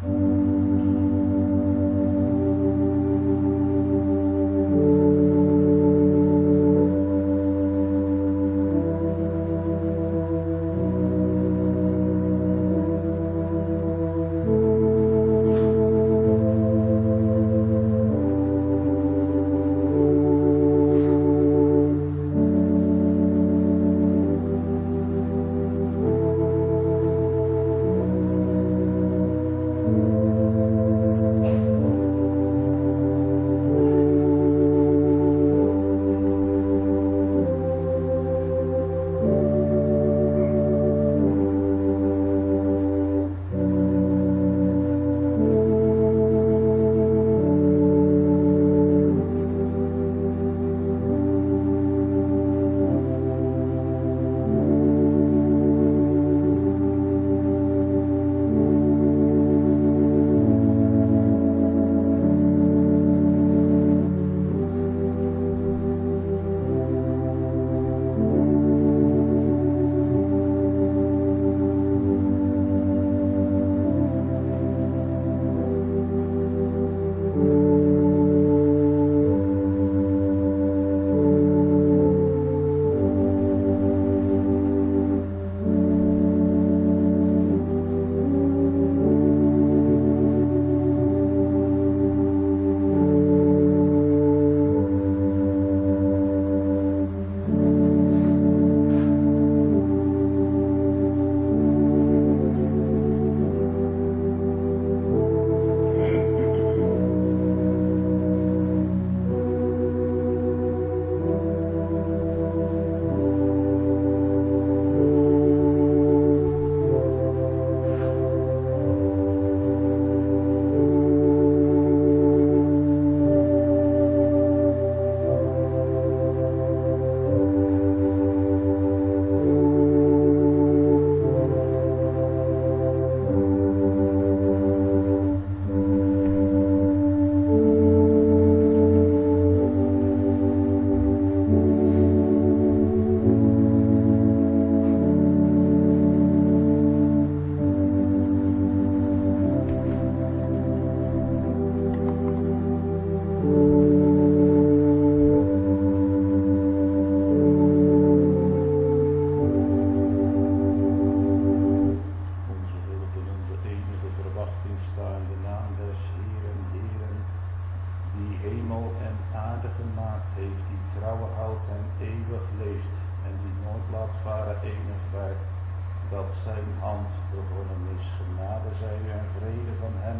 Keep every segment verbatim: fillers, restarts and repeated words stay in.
dat zijn hand begonnen is. Genade zij u en vrede van hem,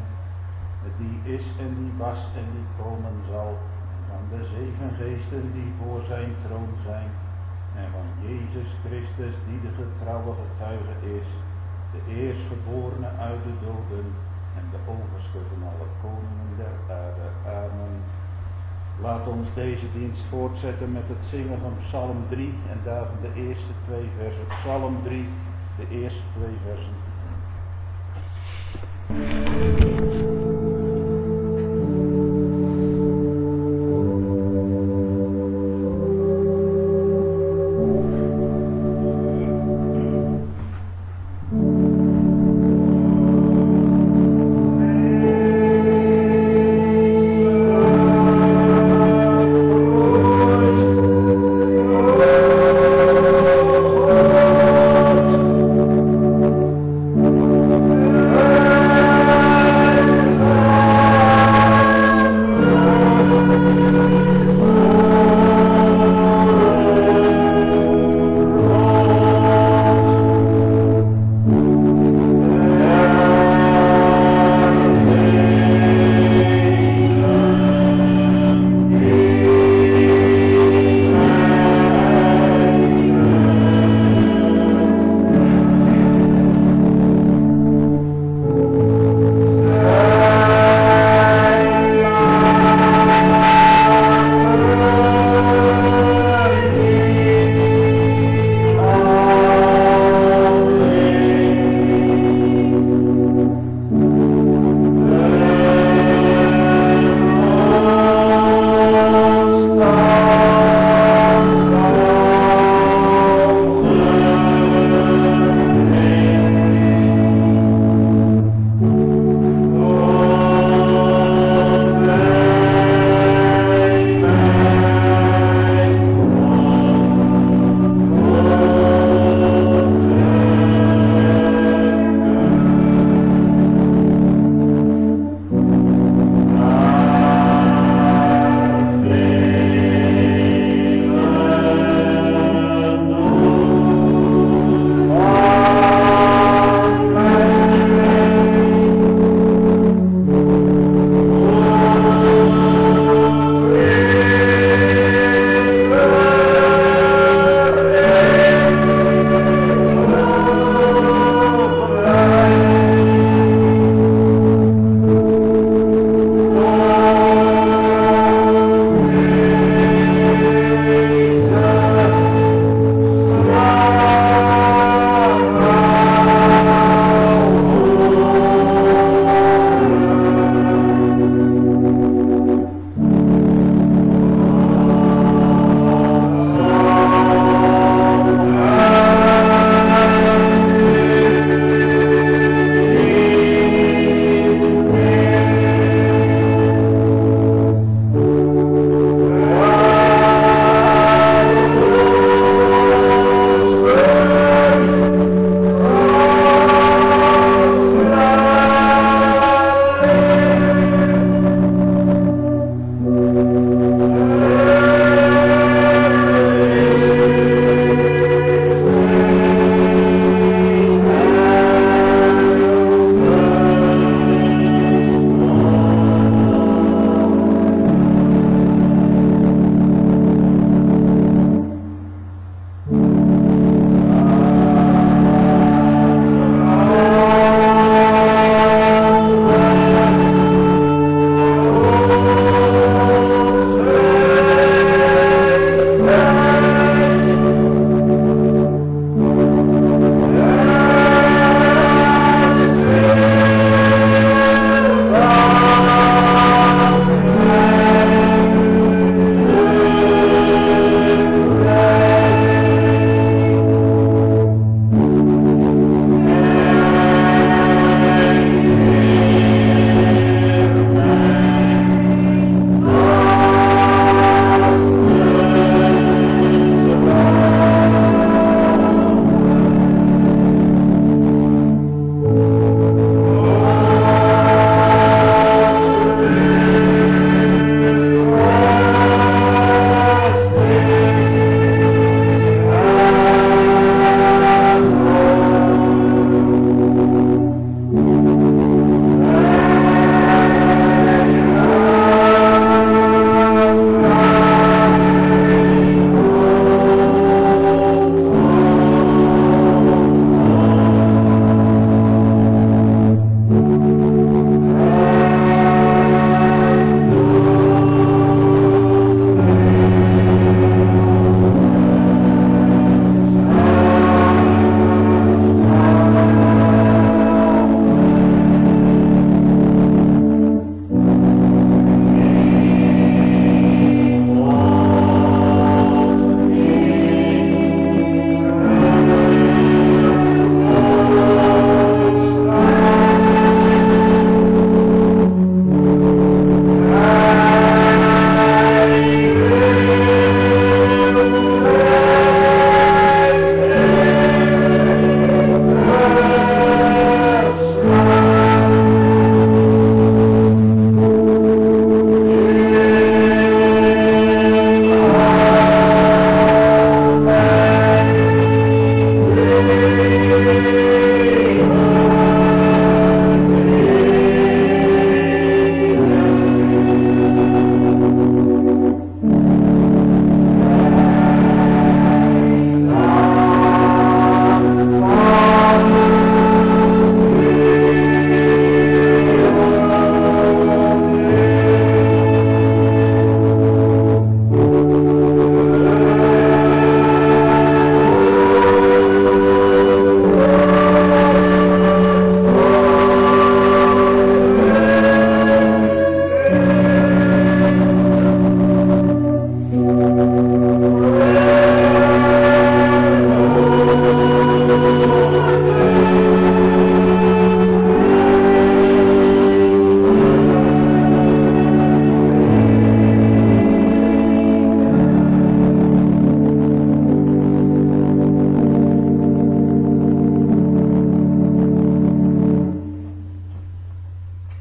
die is en die was en die komen zal, van de zeven geesten die voor zijn troon zijn, en van Jezus Christus die de getrouwe getuige is, de eerstgeborene uit de doden en de overste van alle koningen der aarde. Amen. Laat ons deze dienst voortzetten met het zingen van Psalm drie en daarvan de eerste twee versen. Psalm drie, de eerste twee versen. Thank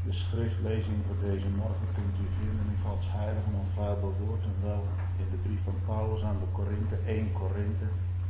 De schriftlezing voor deze morgen kunt u vinden in Gods heilige en onfeilbaar woord en wel in de brief van Paulus aan de Korinthe, één Korinthe.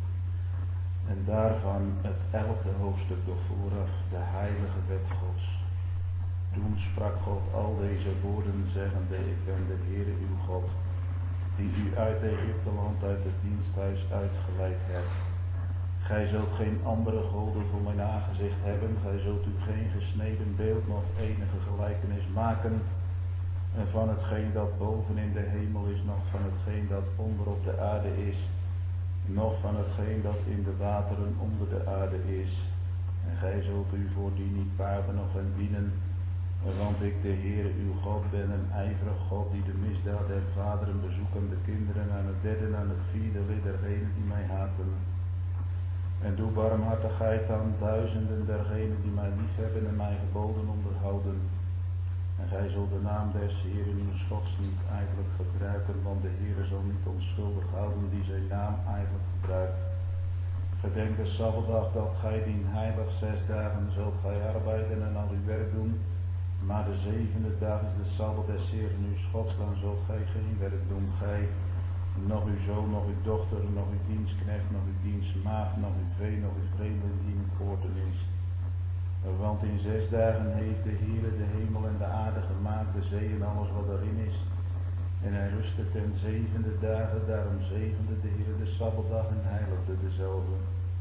En daarvan het elfde hoofdstuk door vooraf, de heilige wet Gods. Toen sprak God al deze woorden zeggende, ik ben de Heere uw God, die u uit Egypteland, uit het diensthuis uitgeleid hebt. Gij zult geen andere goden voor mijn aangezicht hebben, gij zult u geen gesneden beeld nog enige gelijkenis maken en van hetgeen dat boven in de hemel is, nog van hetgeen dat onder op de aarde is, nog van hetgeen dat in de wateren onder de aarde is. En gij zult u voor die niet buigen of hen dienen, want ik de Heere uw God ben een ijverig God die de misdaad der vaderen bezoekt aan de kinderen, aan het derde en aan het vierde lid dergenen die mij haten. En doe barmhartigheid aan duizenden dergenen die mij liefhebben en mijn geboden onderhouden. En gij zult de naam des Heeren uw Gods niet ijdelijk gebruiken, want de Heere zal niet onschuldig houden die zijn naam ijdelijk gebruikt. Gedenk de Sabbatdag dat gij dien heilig zes dagen zult gij arbeiden en al uw werk doen. Maar de zevende dag is de Sabbat des Heeren uw Gods, dan zult gij geen werk doen, gij, nog uw zoon, nog uw dochter, nog uw dienstknecht, nog uw dienstmaagd, nog uw vee, nog uw vreemdeling die in poorten is. Want in zes dagen heeft de Heere de hemel en de aarde gemaakt, de zee en alles wat erin is. En hij rustte ten zevende dagen, daarom zegende de Heere de Sabbatdag en heiligde dezelfde.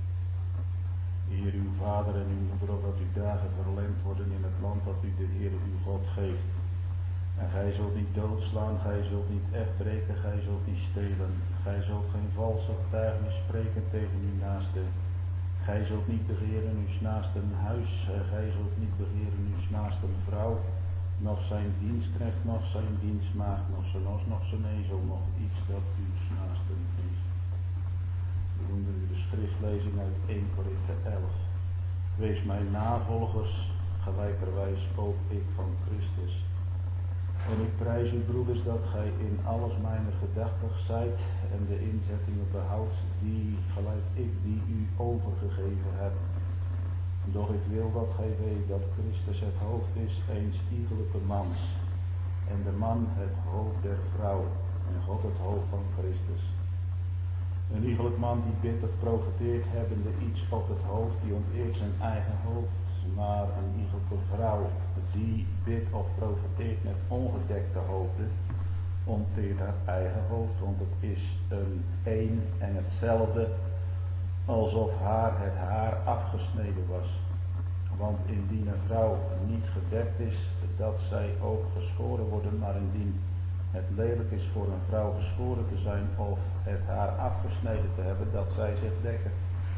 Heer uw vader en uw moeder, opdat uw dagen verlengd worden in het land dat u de Heere uw God geeft. En gij zult niet doodslaan, gij zult niet echtbreken, gij zult niet stelen. Gij zult geen valse getuigenis spreken tegen uw naaste. Gij zult niet begeren uw naaste huis, gij zult niet begeren uw naaste vrouw, nog zijn dienstknecht, nog zijn dienstmaagd, nog zijn os, nog zijn ezel, nog iets dat uw naaste is. We doen nu de schriftlezing uit één Korinthe elf. Wees mijn navolgers, gelijkerwijs ook ik van Christus. En ik prijs u, broeders, dat gij in alles mijne gedachtig zijt en de inzettingen behoudt die, gelijk ik, die u overgegeven heb. Doch ik wil dat gij weet dat Christus het hoofd is eens iegelijke mans, en de man het hoofd der vrouw, en God het hoofd van Christus. Een iegelijk man die bidt of profeteert, hebbende iets op het hoofd, die onteert zijn eigen hoofd, maar een iegelijke vrouw die bidt of profeteert met ongedekte hoofden, onteert haar eigen hoofd, want het is een één en hetzelfde alsof haar het haar afgesneden was. Want indien een vrouw niet gedekt is, dat zij ook geschoren worden, maar indien het lelijk is voor een vrouw geschoren te zijn of het haar afgesneden te hebben, dat zij zich dekken.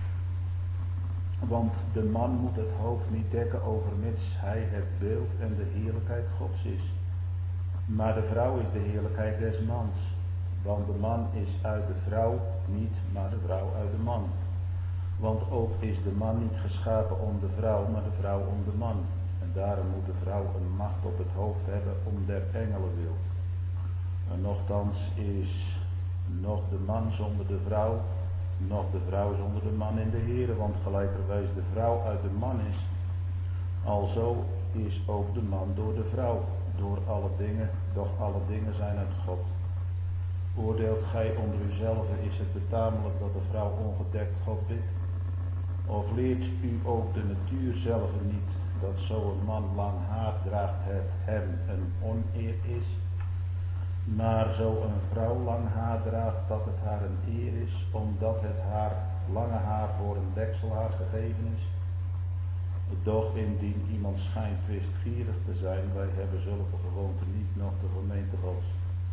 Want de man moet het hoofd niet dekken overmits hij het beeld en de heerlijkheid Gods is. Maar de vrouw is de heerlijkheid des mans. Want de man is uit de vrouw niet, maar de vrouw uit de man. Want ook is de man niet geschapen om de vrouw, maar de vrouw om de man. En daarom moet de vrouw een macht op het hoofd hebben om der engelen wil. En nochtans is nog de man zonder de vrouw, nog de vrouw zonder de man in de Heere, want gelijkerwijs de vrouw uit de man is, alzo is ook de man door de vrouw, door alle dingen, doch alle dingen zijn uit God. Oordeelt gij onder uzelven, is het betamelijk dat de vrouw ongedekt God bidt? Of leert u ook de natuur zelf niet, dat zo een man lang haar draagt het hem een oneer is? Maar zo een vrouw lang haar draagt, dat het haar een eer is, omdat het haar lange haar voor een dekselhaar gegeven is. Doch indien iemand schijnt twistgierig te zijn, wij hebben zulke gewoonten niet, nog de gemeente Gods.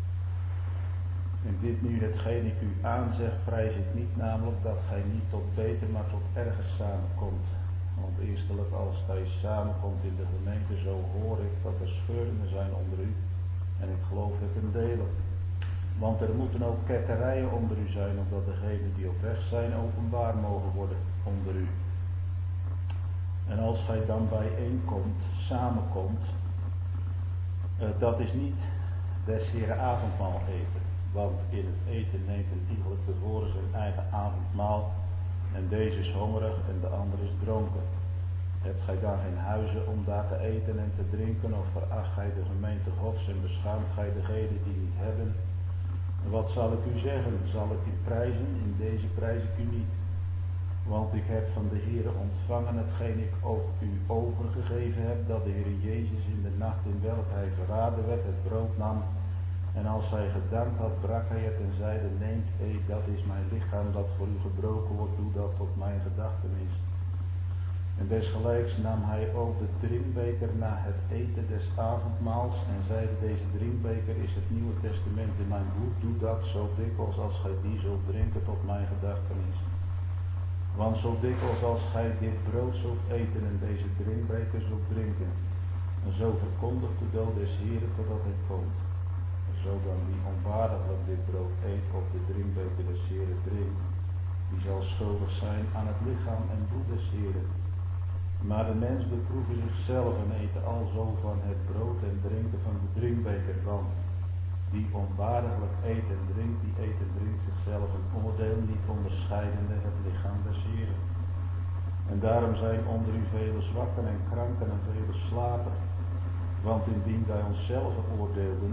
En dit nu hetgeen ik u aanzeg, prijs ik niet, namelijk dat gij niet tot beter, maar tot erger samenkomt. Want eerstelijk als gij samenkomt in de gemeente, zo hoor ik dat er scheuringen zijn onder u. En ik geloof het een deel. Want er moeten ook ketterijen onder u zijn, opdat degenen die op weg zijn openbaar mogen worden onder u. En als gij dan bijeenkomt, samenkomt, uh, dat is niet des Heere avondmaal eten. Want in het eten neemt een iegelijk tevoren zijn eigen avondmaal. En deze is hongerig en de ander is dronken. Hebt gij daar geen huizen om daar te eten en te drinken, of veracht gij de gemeente Gods en beschaamt gij degenen die niet hebben? En wat zal ik u zeggen? Zal ik u prijzen? In deze prijs ik u niet. Want ik heb van de Heere ontvangen hetgeen ik ook u overgegeven heb, dat de Heer Jezus in de nacht in welke hij verraden werd, het brood nam. En als hij gedankt had, brak hij het en zeide, neemt, eet, dat is mijn lichaam dat voor u gebroken wordt, doe dat tot mijn gedachtenis. En desgelijks nam hij ook de drinkbeker na het eten des avondmaals en zeide, deze drinkbeker is het Nieuwe Testament in mijn bloed, doe dat zo dikwijls als gij die zult drinken tot mijn gedachtenis. Want zo dikwijls als gij dit brood zult eten en deze drinkbeker zult drinken, en zo verkondigt de dood des Heeren totdat hij komt. En zo dan wie onwaardiglijk dit brood eet of de drinkbeker des Heeren drinkt, die zal schuldig zijn aan het lichaam en bloed des Heeren. Maar de mens beproeven zichzelf en eten alzo van het brood en drinken van de drinkbeker, want die onwaardiglijk eet en drinkt, die eet en drinkt zichzelf een oordeel, niet onderscheidende het lichaam des Heeren. En daarom zijn onder u vele zwakken en kranken en vele slapen. Want indien wij onszelf oordeelden,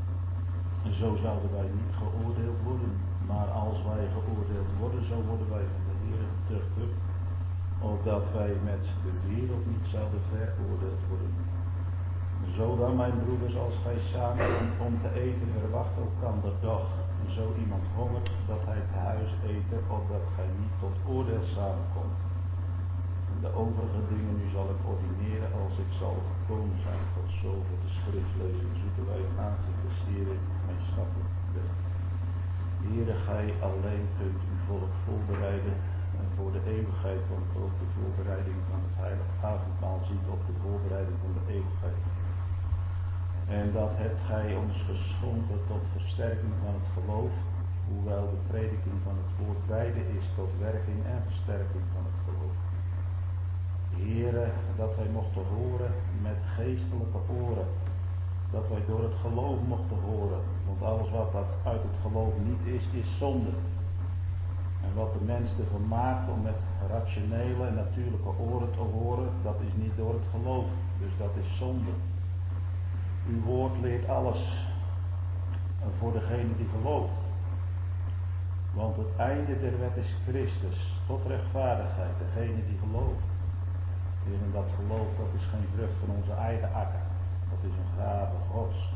zo zouden wij niet geoordeeld worden. Maar als wij geoordeeld worden, zo worden wij van de Heere getuchtigd, opdat wij met de wereld niet zouden veroordeeld worden. Zo dan, mijn broeders, als gij samenkomt om te eten, verwacht elkander doch. En zo iemand hongert, dat hij te huis eten, opdat gij niet tot oordeel samenkomt. En de overige dingen nu zal ik ordineren als ik zal gekomen zijn. Tot zover de schriftlezing zoeken wij het aanzicht des Heeren gemeenschappelijk. Heere, gij alleen kunt uw volk voorbereiden en voor de eeuwigheid, want ook de voorbereiding van het heilige avondmaal ziet op de voorbereiding van de eeuwigheid. En dat hebt gij ons geschonken tot versterking van het geloof, hoewel de prediking van het woord beide is tot werking en versterking van het geloof. Heere, dat wij mochten horen met geestelijke oren, dat wij door het geloof mochten horen, want alles wat dat uit het geloof niet is, is zonde. En wat de mens ervan maakt om met rationele en natuurlijke oren te horen, dat is niet door het geloof, dus dat is zonde. Uw woord leert alles voor degene die gelooft. Want het einde der wet is Christus, tot rechtvaardigheid, degene die gelooft. En dat geloof, dat is geen vrucht van onze eigen akker. Dat is een gave Gods.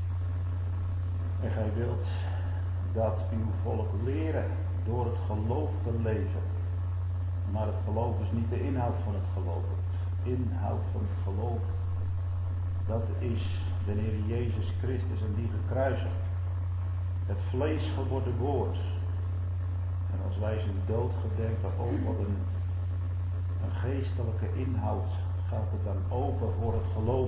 En gij wilt dat uw volk leren door het geloof te leven. Maar het geloof is niet de inhoud van het geloof. Het inhoud van het geloof, dat is de Heer Jezus Christus en die gekruisigd. Het vlees geworden woord. En als wij zijn dood gedenken, ook wat een, een geestelijke inhoud gaat het dan open voor het geloof.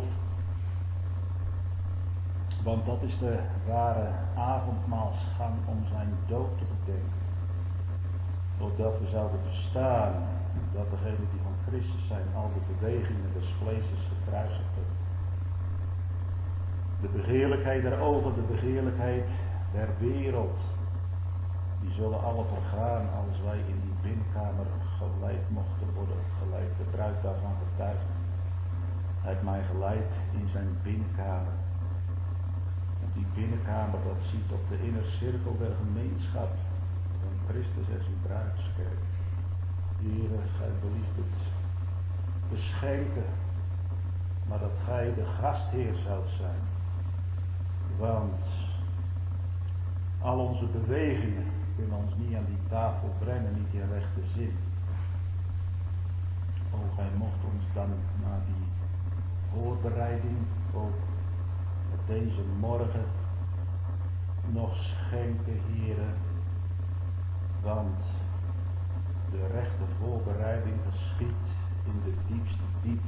Want dat is de ware avondmaalsgang om zijn dood te bedenken. Zodat we zouden verstaan dat degenen die van Christus zijn al de bewegingen des vleeses gekruisigd hebben. De begeerlijkheid der ogen, de begeerlijkheid der wereld, die zullen alle vergaan als wij in die binnenkamer geleid mochten worden, geleid. De bruid daarvan getuigt. Hij heeft mij geleid in zijn binnenkamer. En die binnenkamer, dat ziet op de innercirkel der gemeenschap van Christus en zijn bruidskerk. Heere, gij belieft het beschenken, maar dat gij de gastheer zoudt zijn. Want al onze bewegingen kunnen ons niet aan die tafel brengen, niet in rechte zin. O, gij mocht ons dan na die voorbereiding ook met deze morgen nog schenken, Heere. Want de rechte voorbereiding geschiet in de diepste diepte.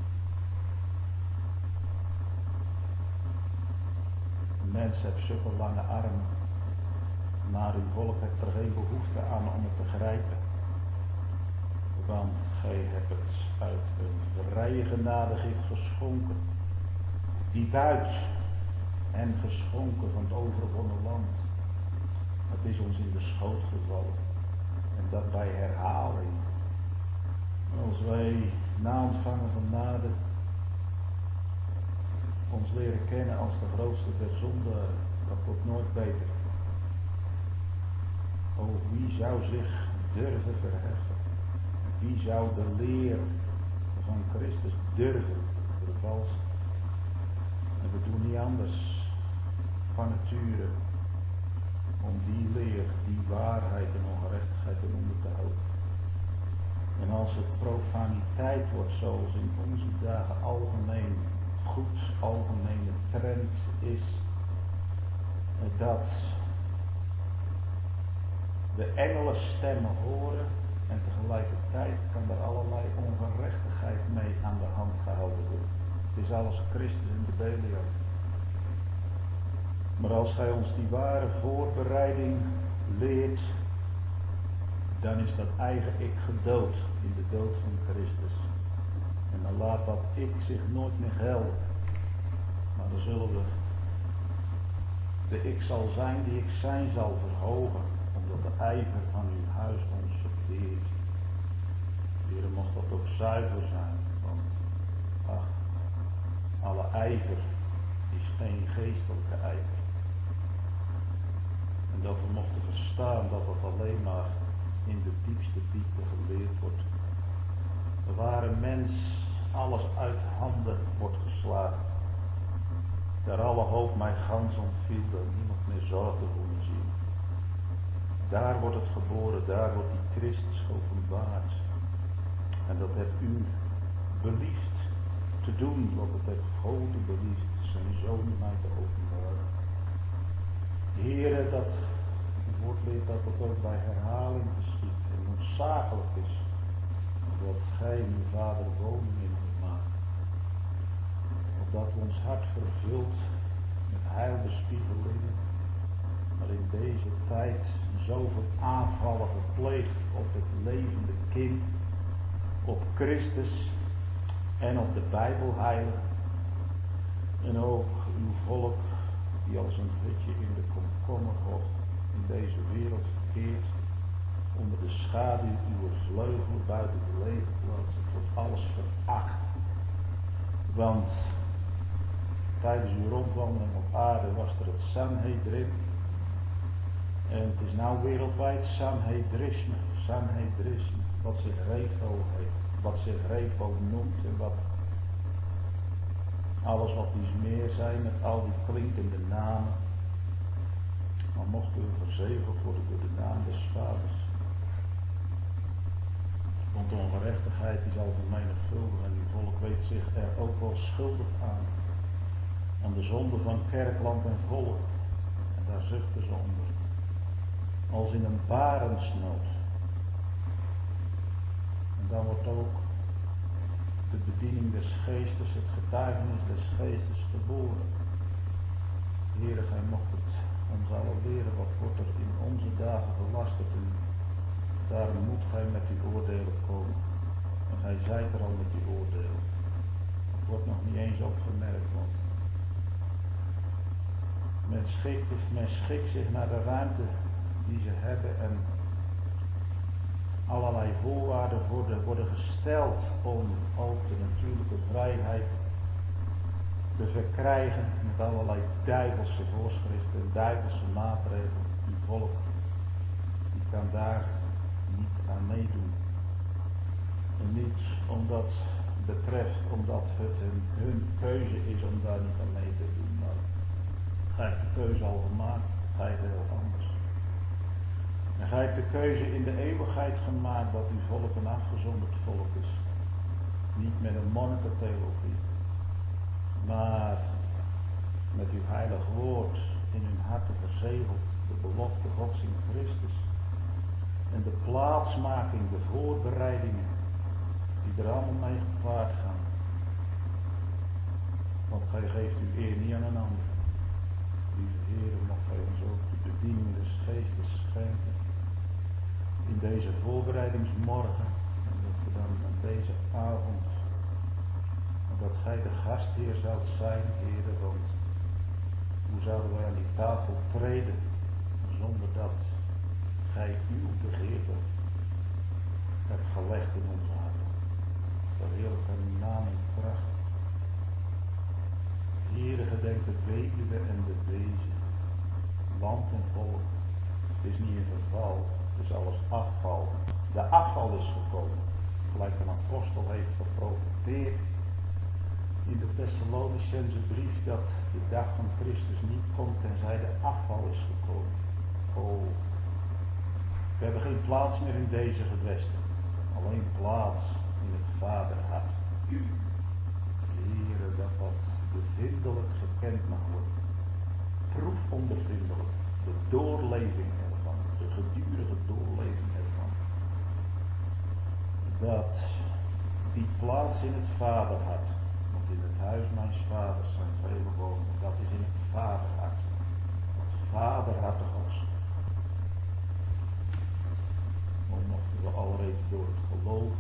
De mens heeft zulke lange armen, maar uw volk heeft er geen behoefte aan om het te grijpen. Want gij hebt het uit een vrije genadegift geschonken, die buit en geschonken van het overwonnen land. Het is ons in de schoot gevallen en dat bij herhaling. Als wij na ontvangen van genade ons leren kennen als de grootste der zondaren. Dat wordt nooit beter. O, wie zou zich durven verheffen? Wie zou de leer van Christus durven vervalsen? En we doen niet anders van nature om die leer, die waarheid en ongerechtigheid ten onder te houden. En als het profaniteit wordt, zoals in onze dagen algemeen goed, algemene trend is, dat de engelen stemmen horen en tegelijkertijd kan er allerlei ongerechtigheid mee aan de hand gehouden worden. Het is alles Christus in de Belio. Maar als gij ons die ware voorbereiding leert, dan is dat eigen ik gedood in de dood van Christus. En dan laat dat ik zich nooit meer gelden. Maar dan zullen we de ik zal zijn die ik zijn zal verhogen, omdat de ijver van uw huis ons verteert. Heren, mocht dat ook zuiver zijn, want ach, alle ijver is geen geestelijke ijver. En dat we mochten verstaan dat het alleen maar in de diepste diepte geleerd wordt. De ware mens alles uit handen wordt geslagen. Daar alle hoop mij gans ontviel, dat niemand meer zorgde voor mijn ziel. Daar wordt het geboren, daar wordt die Christus geopenbaard. En dat hebt u beliefd te doen, wat het heeft God beliefd, zijn zoon mij te openbaren. Heere, dat het woord leert dat het ook bij herhaling geschiet en noodzakelijk is, dat gij en uw vader woning in moet maken. Opdat we ons hart vervult met heilbespiegelingen, maar in deze tijd zoveel aanvallen gepleegd op het levende kind, op Christus en op de Bijbel heilig. En ook uw volk die als een hutje in de komkommerhof in deze wereld verkeert, onder de schaduw uw vleugel buiten de legerplaats, wordt alles veracht. Want tijdens uw rondwandeling op aarde was er het Sanhedrin. En het is nou wereldwijd Sanhedrisme, Sanhedrisme, wat zich Refo heet, wat zich Refo noemt en wat alles wat iets meer zijn met al die klinkende namen. Maar mochten we verzegeld worden door de naam des Vaders. Want de ongerechtigheid is al vermenigvuldigd en uw volk weet zich er ook wel schuldig aan. Aan de zonde van kerk, land en volk. En daar zuchten ze onder. Als in een barensnood. En dan wordt ook de bediening des geestes, het getuigenis des geestes geboren. Heere, gij mocht het ons allen leren, wat wordt er in onze dagen gelasterd. En daarom moet gij met uw oordelen komen. En gij zijt er al met uw oordelen. Het wordt nog niet eens opgemerkt, want men schikt, men schikt zich naar de ruimte die ze hebben en allerlei voorwaarden worden, worden gesteld om ook de natuurlijke vrijheid te verkrijgen met allerlei duivelse voorschriften en duivelse maatregelen. Uw volk die kan daar niet aan meedoen. En niet omdat het betreft, omdat het hun, hun keuze is om daar niet aan mee te doen. Maar gij hebt de keuze al gemaakt, gij heel anders. En gij hebt de keuze in de eeuwigheid gemaakt dat uw volk een afgezonderd volk is. Niet met een monnikentheologie, maar met uw heilig woord in hun harten verzegeld, de belofte Gods in Christus. En de plaatsmaking, de voorbereidingen, die er allemaal mee gepaard gaan. Want gij geeft uw eer niet aan een ander. Lieve Heer, mag gij ons ook de bediening des geestes schenken. In deze voorbereidingsmorgen. En dat we dan aan deze avond. Dat gij de gastheer zoudt zijn, Heer. Want hoe zouden wij aan die tafel treden. Zonder dat gij uw begeerte hebt gelegd in onze harten. verheerlijk aan uw naam en kracht. Heere, gedenk de weduwe en de wezen, land en volk. Het is niet in verval, het is alles afval. De afval is gekomen, gelijk een apostel heeft geprofeteerd in de Thessalonicense brief dat de dag van Christus niet komt tenzij de afval is gekomen. Oh, we hebben geen plaats meer in deze gewesten, alleen plaats in het Vaderhart. Heere, dat dat bevindelijk gekend mag worden, proefondervindelijk, de doorleving ervan, de gedurige doorleving ervan. Dat die plaats in het Vaderhart, want in het huis mijns vaders zijn vele woningen, dat is in het Vaderhart, het Vaderhart Gods. Dan mochten we alreeds door het geloof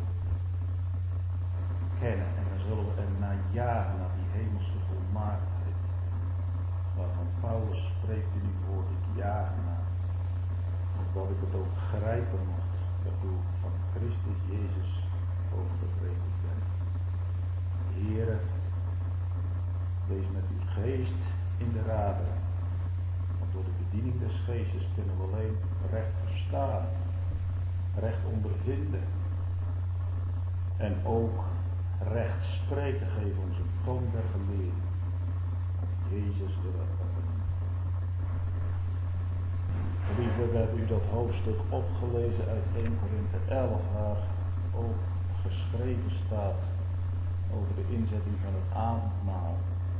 kennen en dan zullen we er naar jagen, naar die hemelse volmaaktheid, waarvan Paulus spreekt in uw woord, ik jaag naar, opdat ik het ook grijpen mocht, waardoor ik van Christus Jezus overgebreken ben. Heere, wees met uw geest in de raderen, want door de bediening des geestes kunnen we alleen recht verstaan, recht ondervinden en ook recht spreken. Geef ons een toon der geleerden. Jezus willen hebben. Lieve, we hebben u dat hoofdstuk opgelezen uit eerste Korinthe elf, waar ook geschreven staat over de inzetting van het avondmaal.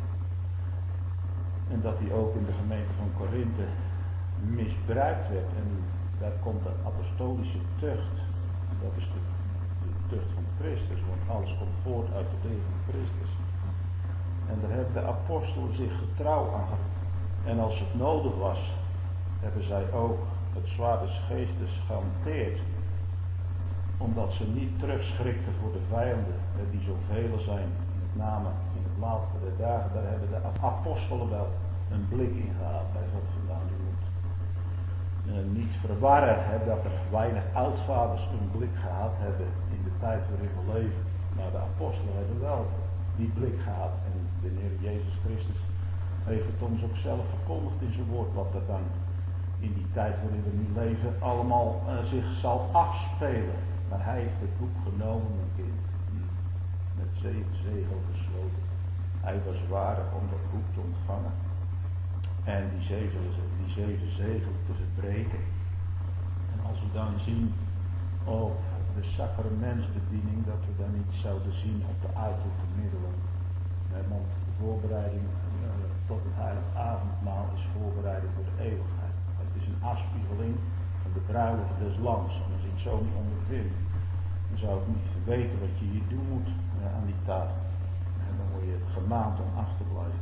En dat die ook in de gemeente van Korinthe misbruikt werd. En daar komt de apostolische tucht. Dat is de, de tucht van Christus, want alles komt voort uit het leven van Christus. En daar hebben de apostelen zich getrouw aan. En als het nodig was, hebben zij ook het zwaard des geestes gehanteerd. Omdat ze niet terugschrikten voor de vijanden, die zoveel zijn, met name in het laatste der dagen. Daar hebben de apostelen wel een blik in gehad. Hij zegt vandaan, u moet uh, niet verwarren, hè, dat er weinig oudvaders een blik gehad hebben in de tijd waarin we leven. Maar de apostelen hebben wel die blik gehad. En de Heer Jezus Christus heeft het ons ook zelf verkondigd in zijn woord, wat er dan in die tijd waarin we nu leven allemaal uh, zich zal afspelen. Maar hij heeft het boek genomen, mijn kind, met zeven zegels gesloten. Hij was waardig om dat boek te ontvangen en die zeven, die zeven zegels te verbreken. En als we dan zien op de sacramentsbediening, dat we dan niet zouden zien op de uiterlijke middelen. Want de voorbereiding uh, tot het heilige avondmaal is voorbereiding voor de eeuwigheid. Het is een afspiegeling van de bruiloft des lams. En als je het zo niet ondervindt, dan zou ik niet weten wat je hier doen moet uh, aan die tafel. En dan word je gemaand om af te blijven.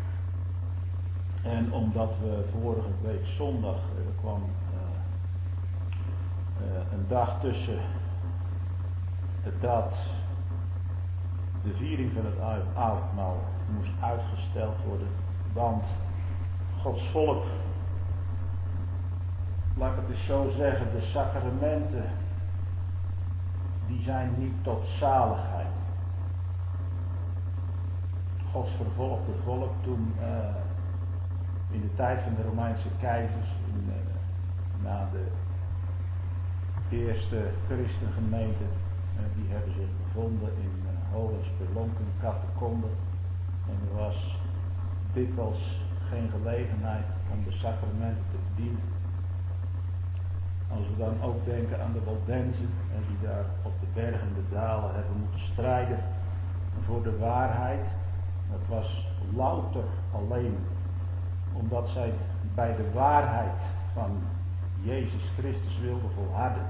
En omdat we vorige week zondag, uh, er kwam uh, uh, een dag tussen dat de viering van het avondmaal moest uitgesteld worden, want Gods volk, laat ik het eens zo zeggen, de sacramenten, die zijn niet tot zaligheid. Gods vervolgde volk toen uh, in de tijd van de Romeinse keizers, in, uh, na de eerste christengemeenten, uh, die hebben zich bevonden in uh, holen, spelonken, catacomben. En er was dikwijls geen gelegenheid om de sacramenten te bedienen. Als we dan ook denken aan de Waldenzen, en die daar op de bergen en de dalen hebben moeten strijden voor de waarheid. Dat was louter alleen omdat zij bij de waarheid van Jezus Christus wilden volharden.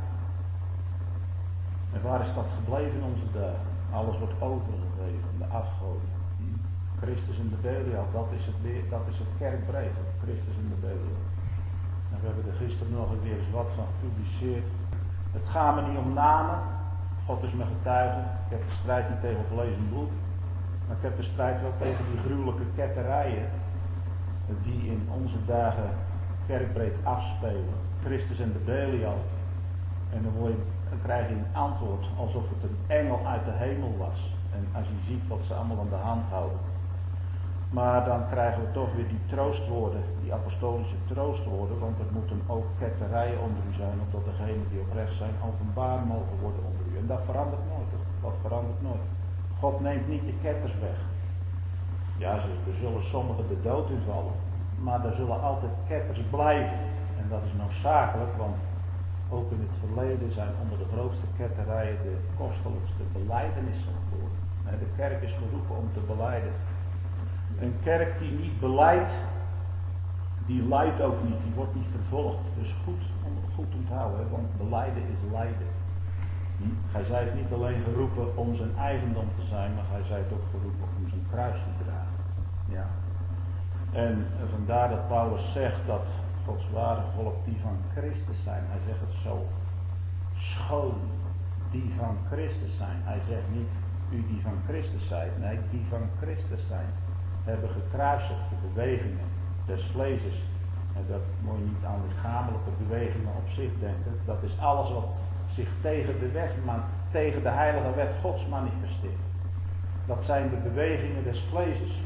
En waar is dat gebleven in onze dagen? Alles wordt overgegeven, de afgoden. Christus in de Belial, dat is het, weer, dat is het kerkbreed, Christus in de Belial. En we hebben er gisteren nog weer eens wat van gepubliceerd. Het gaat me niet om namen, God is mijn getuige. Ik heb de strijd niet tegen vlees en bloed, maar ik heb de strijd wel tegen die gruwelijke ketterijen die in onze dagen kerkbreed afspelen. Christus en de Belial. En dan word je dan krijg je een antwoord alsof het een engel uit de hemel was. En als je ziet wat ze allemaal aan de hand houden. Maar dan krijgen we toch weer die troostwoorden, die apostolische troostwoorden, want er moeten ook ketterijen onder u zijn, opdat degenen die oprecht zijn openbaar mogen worden onder u. En dat verandert nooit, dat verandert nooit. God neemt niet de ketters weg. Ja, er zullen sommigen de dood in vallen, maar er zullen altijd ketters blijven. En dat is noodzakelijk, want ook in het verleden zijn onder de grootste ketterijen de kostelijkste belijdenissen geworden. De kerk is geroepen om te belijden. Een kerk die niet belijdt, die lijdt ook niet, die wordt niet vervolgd. Dus goed, goed onthouden, want belijden is lijden. Gij zijt niet alleen geroepen om zijn eigendom te zijn, maar gij zijt ook geroepen om zijn kruis te dragen. Ja. En vandaar dat Paulus zegt dat Gods ware volk die van Christus zijn. Hij zegt het zo schoon, die van Christus zijn. Hij zegt niet u die van Christus zijt, nee, die van Christus zijn. Hebben gekruisigd de bewegingen des vleeses. En dat moet je niet aan lichamelijke bewegingen op zich denken. Dat is alles wat zich tegen de weg, maar tegen de heilige wet Gods manifesteert. Dat zijn de bewegingen des vleeses.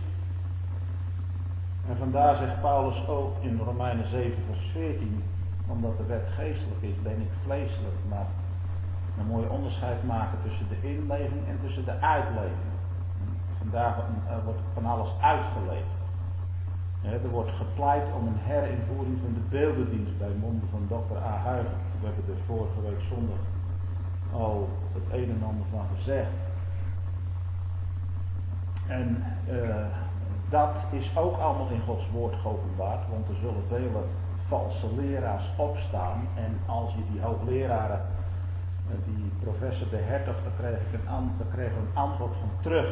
En vandaar zegt Paulus ook in Romeinen zeven vers veertien, omdat de wet geestelijk is, ben ik vleeselijk. Maar dan moet je onderscheid maken tussen de inleving en tussen de uitleving. Vandaag wordt van alles uitgeleverd. Er wordt gepleit om een herinvoering van de beeldendienst bij monden van dokter A. Huygen. We hebben er vorige week zondag al het een en ander van gezegd. En uh, dat is ook allemaal in Gods woord geopenbaard, want er zullen vele valse leraars opstaan. En als je die hoogleraren, die professor de Hertog, daar kreeg ik een, an- daar kreeg een antwoord van terug.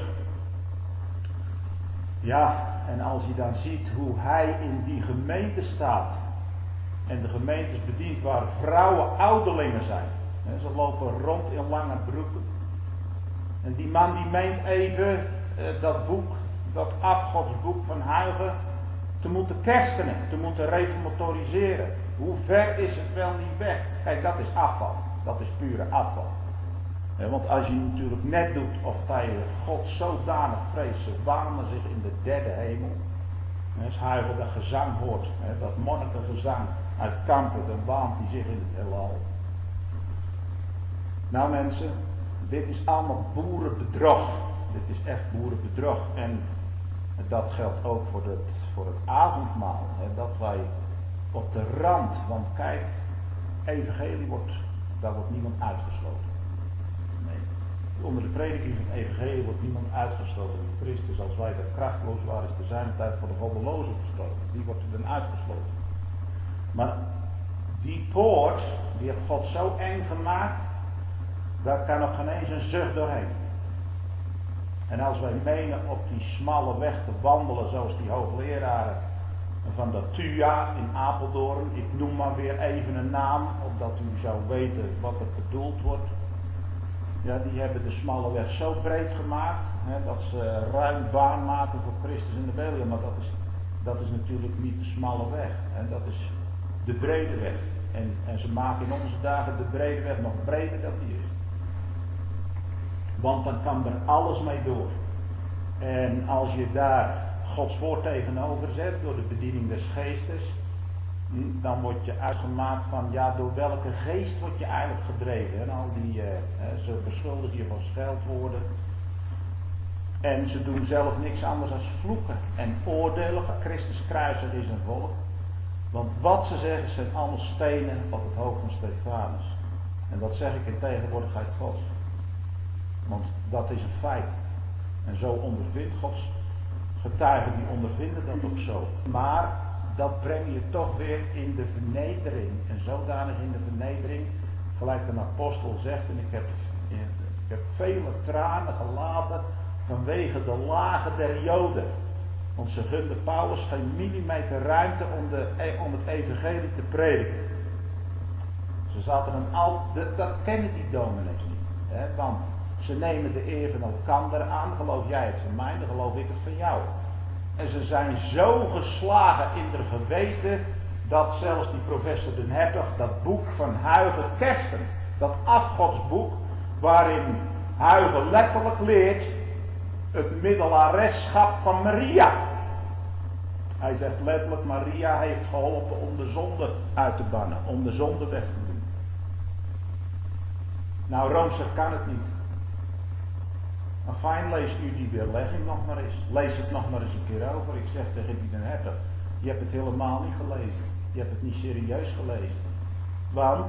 Ja, en als je dan ziet hoe hij in die gemeente staat, en de gemeentes bedient waar vrouwen ouderlingen zijn, hè, ze lopen rond in lange broeken. En die man die meent even eh, dat boek, dat afgodsboek van Huygen, te moeten kerstenen, te moeten reformatoriseren. Hoe ver is het wel niet weg? Kijk, dat is afval, dat is pure afval. Ja, want als je natuurlijk net doet of dat je God zodanig vreest, ze wanen zich in de derde hemel. En als Huygen dat gezang hoort, hè, dat monnikengezang uit Kampen, dan waant hij zich in het heelal. Nou mensen, dit is allemaal boerenbedrog. Dit is echt boerenbedrog. En dat geldt ook voor het, voor het avondmaal. Hè, dat wij op de rand, want kijk, evangelie wordt, daar wordt niemand uitgesloten. Onder de prediking van het evangelie wordt niemand uitgesloten in Christus. Als wij er krachtloos waren, is er zijn tijd voor de goddelozen gesloten. Die wordt er dan uitgesloten. Maar die poort, die heeft God zo eng gemaakt, daar kan nog geen eens een zucht doorheen. En als wij menen op die smalle weg te wandelen, zoals die hoogleraren van de T U A in Apeldoorn, ik noem maar weer even een naam, opdat u zou weten wat er bedoeld wordt. Ja, die hebben de smalle weg zo breed gemaakt, hè, dat ze ruim baan maken voor Christus in de Belia. Maar dat is, dat is natuurlijk niet de smalle weg. Hè, dat is de brede weg. En, en ze maken in onze dagen de brede weg nog breder dan die is. Want dan kan er alles mee door. En als je daar Gods woord tegenover zet, door de bediening des geestes, dan word je uitgemaakt van, ja, door welke geest word je eigenlijk gedreven. En al die, uh, ze beschuldigen je van scheldwoorden. En ze doen zelf niks anders dan vloeken en oordelen. Christus kruisig is een volk. Want wat ze zeggen zijn allemaal stenen op het hoofd van Stefanus. En dat zeg ik in tegenwoordigheid Gods. Want dat is een feit. En zo ondervindt Gods getuigen, die ondervinden dat ook zo. Maar dat breng je toch weer in de vernedering. En zodanig in de vernedering, gelijk een apostel zegt, en ik heb, ik heb vele tranen gelaten vanwege de lagen der Joden. Want ze gunden Paulus geen millimeter ruimte om, de, om het evangelie te prediken. Ze zaten een al, dat, dat kennen die dominees niet. Hè, want ze nemen de eer van elkander aan. Geloof jij het van mij, dan geloof ik het van jou. En ze zijn zo geslagen in hun geweten, dat zelfs die professor Den Hertog dat boek van Huygen kersten. Dat afgodsboek waarin Huygens letterlijk leert het middelaresschap van Maria. Hij zegt letterlijk, Maria heeft geholpen om de zonde uit te bannen, om de zonde weg te doen. Nou, Rooms zegt, kan het niet. Maar fijn, lees u die weerlegging nog maar eens. Lees het nog maar eens een keer over. Ik zeg tegen die den hertog, je hebt het helemaal niet gelezen. Je hebt het niet serieus gelezen. Want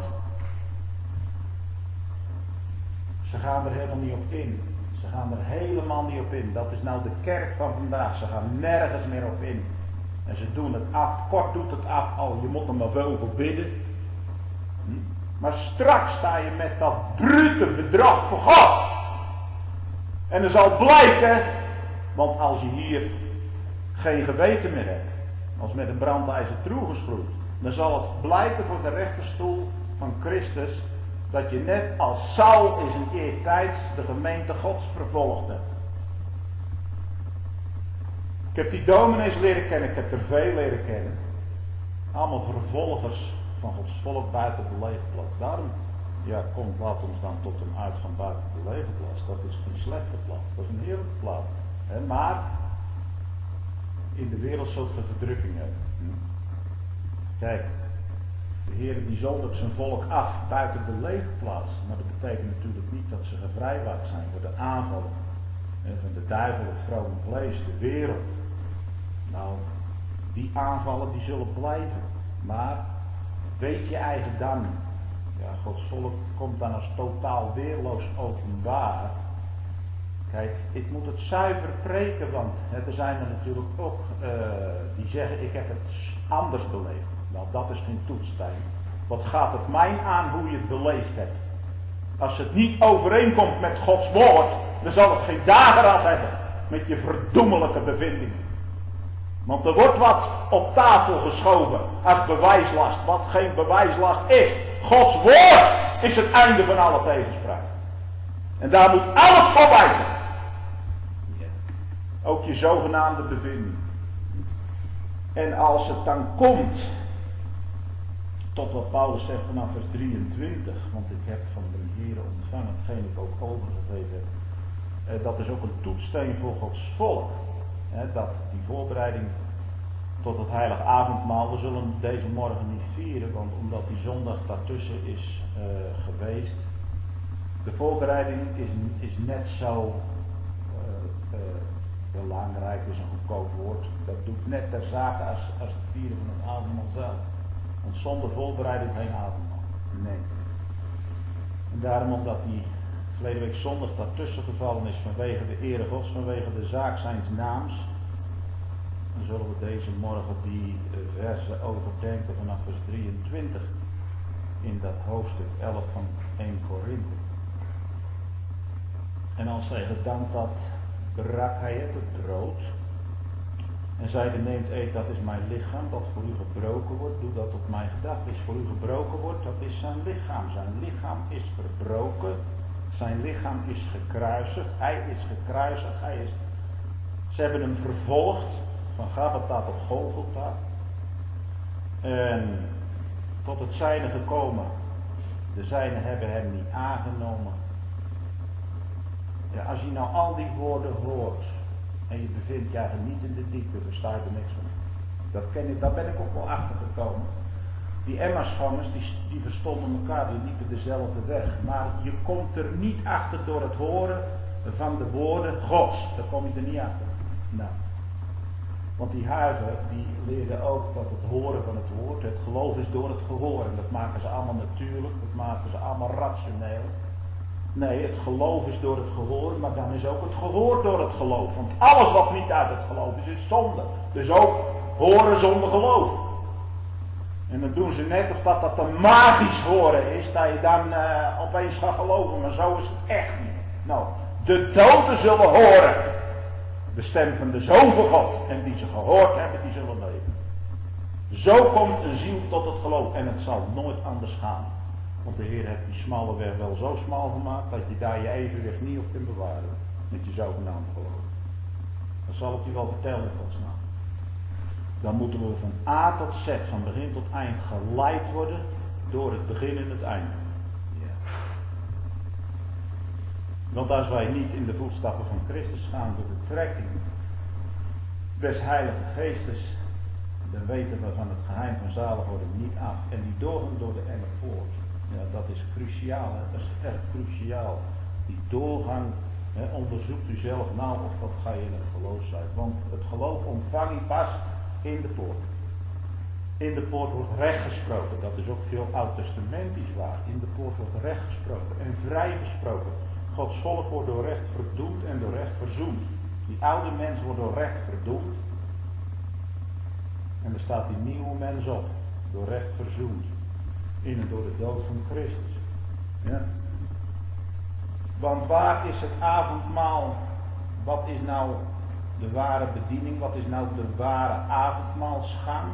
ze gaan er helemaal niet op in. Ze gaan er helemaal niet op in. Dat is nou de kerk van vandaag. Ze gaan nergens meer op in. En ze doen het af. Kort doet het af. Oh, je moet er maar veel voor bidden. Hm? Maar straks sta je met dat brute bedrag voor God. En er zal blijken, want als je hier geen geweten meer hebt, als met een brandijzer troe geschroefd, dan zal het blijken voor de rechterstoel van Christus dat je net als Saul in zijn eertijds de gemeente Gods vervolgde. Ik heb die dominees leren kennen, ik heb er veel leren kennen. Allemaal vervolgers van Gods volk buiten de legerplaats. Daarom, ja, komt, laat ons dan tot een uitgaan buiten de legerplaats. Dat is geen slechte plaats, dat is een heerlijke plaats. He, maar in de wereld zult je verdrukking hebben. Hm? Kijk, de Heer die zondert zijn volk af buiten de legerplaats. Maar dat betekent natuurlijk niet dat ze gevrijwaard zijn voor de aanvallen he, van de duivel, het vrome vlees, de wereld. Nou, die aanvallen die zullen blijven. Maar weet je eigen dan, ja, Gods volk komt dan als totaal weerloos openbaar. Kijk, ik moet het zuiver preken, want hè, er zijn er natuurlijk ook uh, die zeggen ik heb het anders beleefd. Nou, dat is geen toetssteen. Wat gaat het mij aan hoe je het beleefd hebt? Als het niet overeenkomt met Gods woord, dan zal het geen dageraad hebben met je verdoemelijke bevindingen. Want er wordt wat op tafel geschoven als bewijslast, wat geen bewijslast is. Gods woord is het einde van alle tegenspraak. En daar moet alles voor wijken. Ook je zogenaamde bevinding. En als het dan komt tot wat Paulus zegt vanaf vers drieëntwintig, want ik heb van de Heer ontvangen hetgeen ik ook overgegeven heb. Eh, dat is ook een toetssteen voor Gods volk. Eh, dat die voorbereiding tot het heilige avondmaal, we zullen deze morgen niet vieren, want omdat die zondag daartussen is uh, geweest. De voorbereiding is, is net zo uh, uh, belangrijk, is een goedkoop woord. Dat doet net ter zake als, als het vieren van het avondmaal zelf. Want zonder voorbereiding geen avondmaal. Nee. En daarom omdat die verleden week zondag daartussen gevallen is vanwege de ere Gods, vanwege de zaak zijns naams. Dan zullen we deze morgen die versen overdenken vanaf vers drieëntwintig in dat hoofdstuk elf van eerste Korinthe. En als hij gedankt had, brak hij het, het brood. En zeide, neemt eet, dat is mijn lichaam, dat voor u gebroken wordt. Doe dat op mijn gedachte. Is voor u gebroken wordt, dat is zijn lichaam. Zijn lichaam is verbroken. Zijn lichaam is gekruisigd. Hij is gekruisigd. Hij is... Ze hebben hem vervolgd. Van Gabata tot Golgotha. En tot het zijne gekomen. De zijnen hebben hem niet aangenomen. Ja, als je nou al die woorden hoort. En je bevindt je eigenlijk niet in de diepte. Versta je er niks van. Dat ken ik, daar ben ik ook wel achter gekomen. Die Emmausgangers die, die verstonden elkaar. Die liepen dezelfde weg. Maar je komt er niet achter door het horen van de woorden Gods. Daar kom je er niet achter. Nou. Want die huizen die leerden ook dat het horen van het woord, het geloof is door het gehoor. En dat maken ze allemaal natuurlijk, dat maken ze allemaal rationeel. Nee, het geloof is door het gehoor, maar dan is ook het gehoor door het geloof. Want alles wat niet uit het geloof is, is zonde. Dus ook horen zonder geloof. En dan doen ze net of dat dat een magisch horen is, dat je dan uh, opeens gaat geloven. Maar zo is het echt niet. Nou, de doden zullen horen. De stem van de Zoon van God. En die ze gehoord hebben, die zullen leven. Zo komt een ziel tot het geloof. En het zal nooit anders gaan. Want de Heer heeft die smalle weg wel zo smal gemaakt. Dat je daar je evenwicht niet op kunt bewaren. Met je zogenaamde geloof. Dat zal ik je wel vertellen in Gods naam. Dan moeten we van A tot Z. Van begin tot eind geleid worden. Door het begin en het einde. Ja. Want als wij niet in de voetstappen van Christus gaan door de trekking des Heilige Geestes, dan weten we van het geheim van zaligwording niet af. En die doorgang door de enge poort, ja, dat is cruciaal, hè? Dat is echt cruciaal. Die doorgang, hè, onderzoekt u zelf nou of dat ga je in het geloof zijn. Want het geloof ontvang je pas in de poort. In de poort wordt recht gesproken, dat is ook heel oud-testamentisch waar. In de poort wordt recht gesproken en vrij gesproken. Gods volk wordt door recht verdoemd en door recht verzoend. Die oude mens wordt door recht verdoemd. En er staat die nieuwe mens op, door recht verzoend. In en door de dood van Christus. Ja. Want waar is het avondmaal? Wat is nou de ware bediening? Wat is nou de ware avondmaalsgang?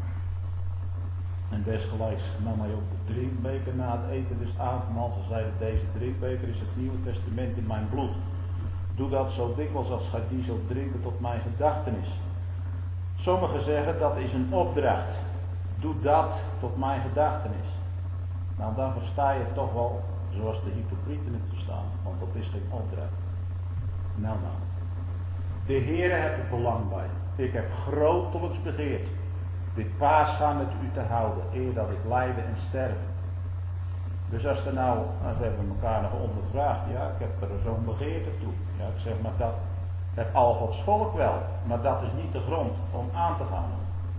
En desgelijks nam hij ook de drinkbeker na het eten des avondmaals. Ze zeiden, deze drinkbeker is het Nieuwe Testament in mijn bloed. Doe dat zo dikwijls als gij die zult drinken tot mijn gedachtenis. Sommigen zeggen dat is een opdracht. Doe dat tot mijn gedachtenis. Nou, dan versta je het toch wel zoals de hypocrieten het verstaan. Want dat is geen opdracht. Nou, nou. De Heere heeft er belang bij. Ik heb grotelijks begeerd dit paasgaan met u te houden, eer dat ik lijden en sterven. Dus als er nou, nou ze hebben elkaar nog ondervraagd, ja, ik heb er zo'n begeerte toe. Ja, ik zeg maar dat, het al Gods volk wel, maar dat is niet de grond om aan te gaan.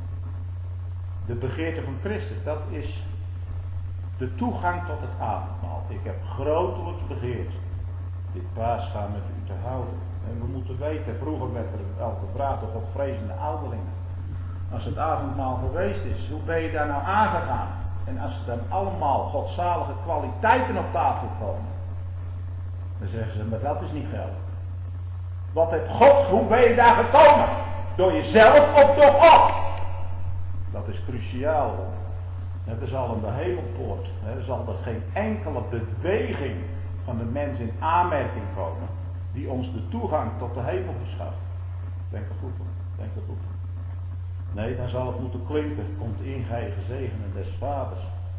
De begeerte van Christus, dat is de toegang tot het avondmaal. Ik heb grotelijks begeerd dit paasgaan met u te houden. En we moeten weten, vroeger werd er wel gevraagd door godvrezende ouderlingen. Als het avondmaal geweest is, hoe ben je daar nou aangegaan? En als er dan allemaal godzalige kwaliteiten op tafel komen, dan zeggen ze, maar dat is niet geldig. Wat heeft God, hoe ben je daar gekomen? Door jezelf of door God? Dat is cruciaal, want het is al een de hemelpoort. Er zal er geen enkele beweging van de mens in aanmerking komen die ons de toegang tot de hemel verschaft. Denk er goed aan, denk er goed aan. Nee, dan zal het moeten klinken, komt in gij gezegende des vaders.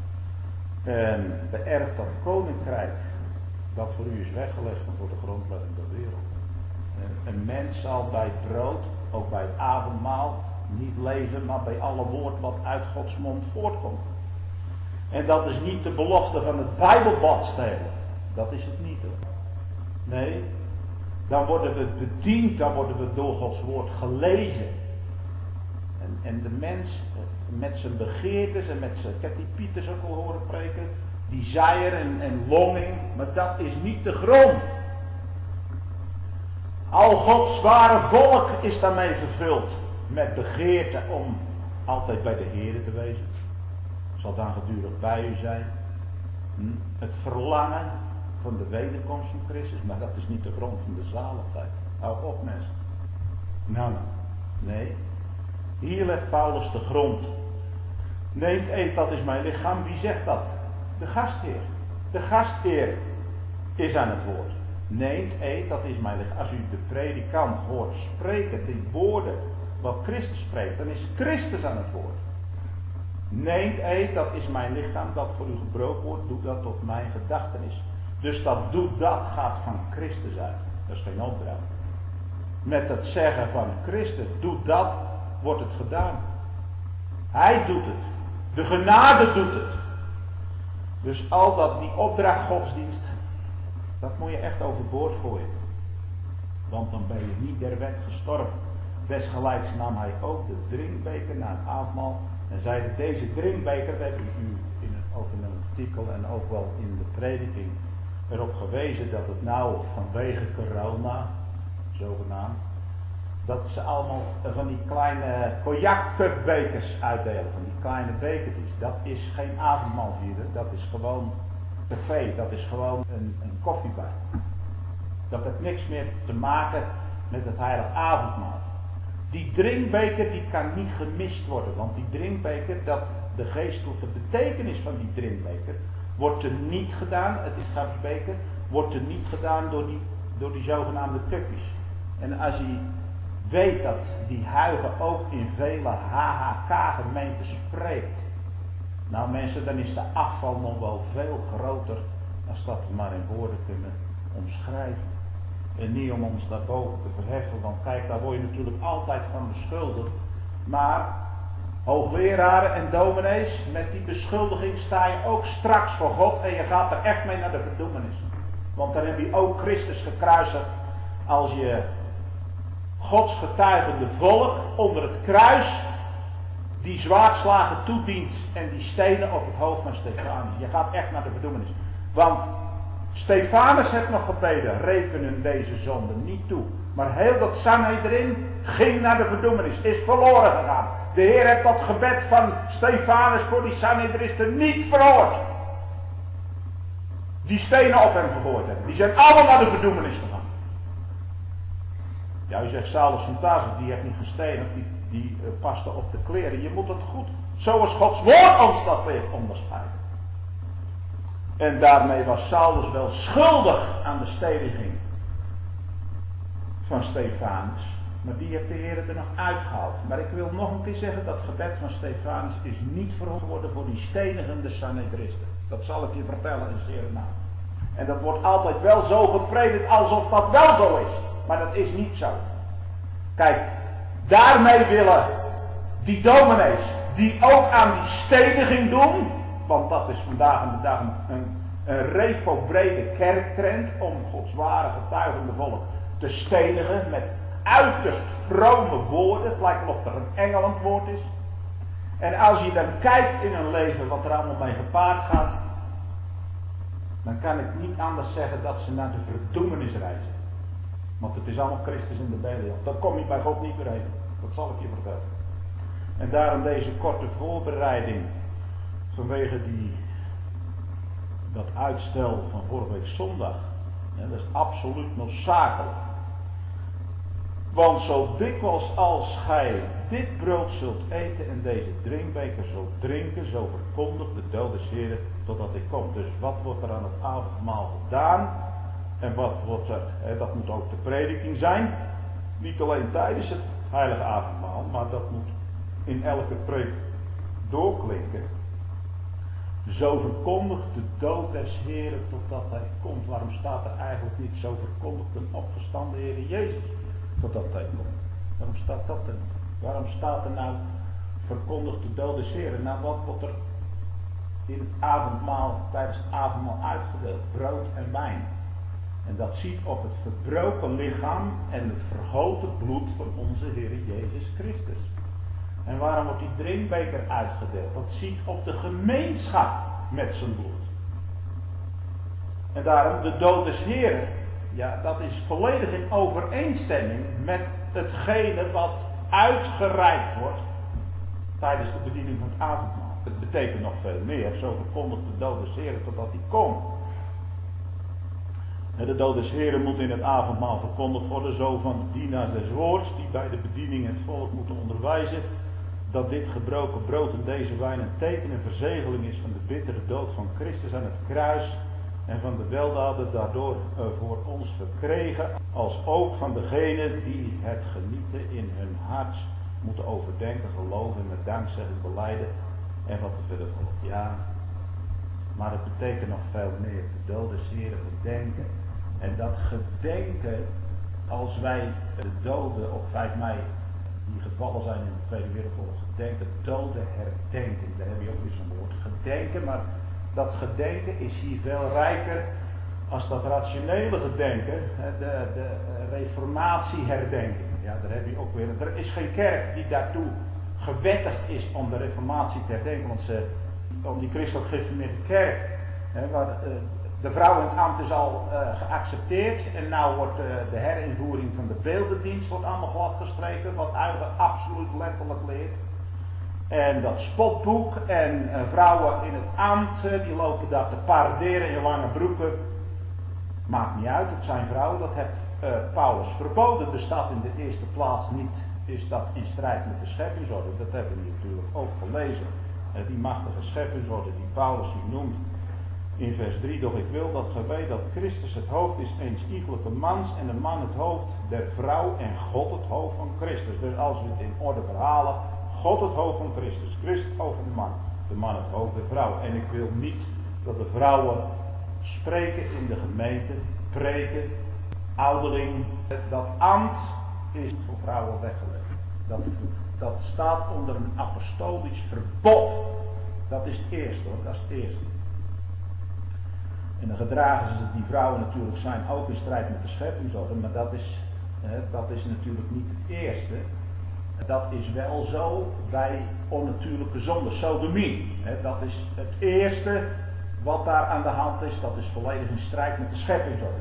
En beërft dat koninkrijk, dat voor u is weggelegd van voor de grondlegging der wereld. En een mens zal bij het brood, ook bij het avondmaal, niet leven, maar bij alle woord wat uit Gods mond voortkomt. En dat is niet de belofte van het Bijbelbad stelen. Dat is het niet hoor. Nee, dan worden we bediend, dan worden we door Gods woord gelezen. En, en de mens met zijn begeertes en met zijn, ik heb die Pieters ook al horen preken, die zaaier en, en longing, maar dat is niet de grond. Al Gods ware volk is daarmee vervuld met begeerte om altijd bij de Heere te wezen. Zal dan gedurig bij u zijn. Hm? Het verlangen van de wederkomst van Christus, maar dat is niet de grond van de zaligheid. Hou op mensen. Nou, nou. Nee. Hier legt Paulus de grond. Neemt, eet, dat is mijn lichaam. Wie zegt dat? De gastheer. De gastheer is aan het woord. Neemt, eet, dat is mijn lichaam. Als u de predikant hoort spreken, die woorden wat Christus spreekt, dan is Christus aan het woord. Neemt, eet, dat is mijn lichaam, dat voor u gebroken wordt, doe dat tot mijn gedachtenis. Dus dat doet dat gaat van Christus uit. Dat is geen opdracht. Met het zeggen van Christus, doe dat, wordt het gedaan. Hij doet het. De genade doet het. Dus al dat, die opdracht godsdienst, dat moet je echt overboord gooien. Want dan ben je niet der wet gestorven. Desgelijks nam hij ook de drinkbeker na het avondmaal. En zeide, deze drinkbeker, we hebben u in het, ook in een artikel en ook wel in de prediking erop gewezen dat het nou vanwege corona, zogenaamd, dat ze allemaal van die kleine cognac-cupbekers uitdelen, van die kleine bekertjes. Dat is geen avondmaal vieren, dat is gewoon café, dat is gewoon een, een koffiebar. Dat heeft niks meer te maken met het heilig avondmaal. Die drinkbeker die kan niet gemist worden, want die drinkbeker, dat de geestelijke betekenis van die drinkbeker, wordt er niet gedaan, het is schapsbeker, wordt er niet gedaan door die, door die zogenaamde cupjes. En als je weet dat die Huigen ook in vele H H K-gemeenten spreekt, nou mensen, dan is de afval nog wel veel groter als dat we maar in woorden kunnen omschrijven. En niet om ons daarboven te verheffen, want kijk, daar word je natuurlijk altijd van beschuldigd. Maar hoogleraren en dominees, met die beschuldiging sta je ook straks voor God en je gaat er echt mee naar de verdoemenis. Want dan heb je ook Christus gekruisigd als je Gods getuigende volk onder het kruis die zwaardslagen toedient en die stenen op het hoofd van Stefanus. Je gaat echt naar de verdoemenis. Want Stefanus heeft nog gebeden, rekenen deze zonden niet toe. Maar heel dat Sanhedrin ging naar de verdoemenis, is verloren gegaan. De Heer heeft dat gebed van Stefanus voor die Sanhedristen niet verhoord. Die stenen op hem gegooid hebben. Die zijn allemaal naar de verdoemenis gegaan. Ja, u zegt Saulus van Tarsus, die heeft niet gestenigd, die, die uh, paste op de kleren. Je moet het goed, zoals Gods woord ons dat leert, onderscheiden. En daarmee was Saulus wel schuldig aan de steniging van Stefanus. Maar die heeft de Heer er nog uitgehaald. Maar ik wil nog een keer zeggen, dat gebed van Stefanus is niet verhoord geworden voor die stenigende Sanhedristen. Dat zal ik je vertellen in zere naam. En dat wordt altijd wel zo gepredikt alsof dat wel zo is. Maar dat is niet zo. Kijk, daarmee willen die dominees, die ook aan die steniging doen, want dat is vandaag de dag een, een refobrede kerktrend om Gods ware getuigende volk te stenigen met uiterst vrome woorden. Het lijkt wel of er een engelendwoord is. En als je dan kijkt in hun leven wat er allemaal mee gepaard gaat, dan kan ik niet anders zeggen dat ze naar de verdoemenis reizen. Want het is allemaal Christus in de Belial. Dan kom je bij God niet meer heen. Dat zal ik je vertellen. En daarom deze korte voorbereiding vanwege die, dat uitstel van vorige week zondag. Ja, dat is absoluut noodzakelijk. Want zo dikwijls als gij dit brood zult eten en deze drinkbeker zult drinken, zo verkondigt de dood des Heren totdat ik kom. Dus wat wordt er aan het avondmaal gedaan? En wat wordt er, hè, dat moet ook de prediking zijn. Niet alleen tijdens het heilige avondmaal, maar dat moet in elke preek doorklinken. Zo verkondigt de dood des Heren totdat hij komt. Waarom staat er eigenlijk niet zo verkondigt een opgestande Heer Jezus totdat hij komt? Waarom staat dat er? Waarom staat er nou verkondigt de dood des Heren? Nou, wat wordt er in het avondmaal, tijdens het avondmaal uitgedeeld? Brood en wijn. En dat ziet op het verbroken lichaam en het vergoten bloed van onze Heer Jezus Christus. En waarom wordt die drinkbeker uitgedeeld? Dat ziet op de gemeenschap met zijn bloed. En daarom de dood des Heren. Ja, dat is volledig in overeenstemming met hetgene wat uitgereikt wordt tijdens de bediening van het avondmaal. Het betekent nog veel meer. Zo verkondigt de dood des Heren totdat hij komt. De dood des Heren moet in het avondmaal verkondigd worden, zo van de dienaars des woords, die bij de bediening het volk moeten onderwijzen, dat dit gebroken brood en deze wijn een teken en verzegeling is van de bittere dood van Christus aan het kruis en van de weldaden daardoor uh, voor ons verkregen, als ook van degenen die het genieten in hun hart moeten overdenken, geloven en met dankzegging belijden en wat er verder volgt. Ja, maar het betekent nog veel meer. De dood des Heren gedenken. En dat gedenken, als wij de doden op vijf mei die gevallen zijn in de Tweede Wereldoorlog gedenken, doden herdenken, daar heb je ook weer zo'n woord, gedenken, maar dat gedenken is hier veel rijker als dat rationele gedenken, de, de reformatie herdenken. Ja, daar heb je ook weer, er is geen kerk die daartoe gewettigd is om de reformatie te herdenken, want ze, om die christelijk gereformeerde kerk, hè, waar uh, de vrouw in het ambt is al uh, geaccepteerd en nou wordt uh, de herinvoering van de beeldendienst wordt allemaal gladgestreken, wat eigenlijk absoluut letterlijk leert. En dat spotboek en uh, vrouwen in het ambt, uh, die lopen daar te paraderen in lange broeken. Maakt niet uit, het zijn vrouwen, dat heeft uh, Paulus verboden. Er staat in de eerste plaats niet, is dat in strijd met de scheppingsorde. Dat hebben we natuurlijk ook gelezen. Uh, die machtige scheppingsorde die Paulus hier noemt. In vers drie, doch ik wil dat gij weet dat Christus het hoofd is eens iegelijke mans en de man het hoofd der vrouw en God het hoofd van Christus. Dus als we het in orde verhalen, God het hoofd van Christus, Christus het hoofd van de man, de man het hoofd der vrouw. En ik wil niet dat de vrouwen spreken in de gemeente preken, ouderling. Dat ambt is voor vrouwen weggelegd. Dat, dat staat onder een apostolisch verbod. Dat is het eerste hoor, dat is het eerste. En dan gedragen ze die vrouwen natuurlijk zijn ook in strijd met de scheppingsorde, maar dat is, hè, dat is natuurlijk niet het eerste. Dat is wel zo bij onnatuurlijke zonde, sodomie. Hè, dat is het eerste wat daar aan de hand is, dat is volledig in strijd met de scheppingsorde.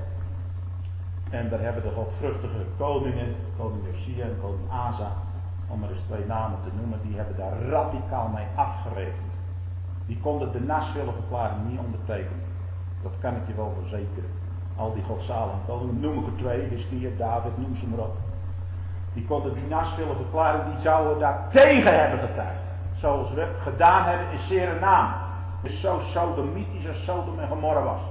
En daar hebben de godvruchtige koningen, koning Josia en koning Asa, om maar eens twee namen te noemen, die hebben daar radicaal mee afgerekend. Die konden de Naswillenverklaring niet ondertekenen. Dat kan ik je wel verzekeren. Al die godzalige koningen, noem ik er twee, Hiskia, David, noem ze maar op. Die konden die Naswillenverklaring, die zouden daar tegen hebben getuigd. Zoals we gedaan hebben in Suriname. Dus zo sodomitisch als Sodom en Gomorra was.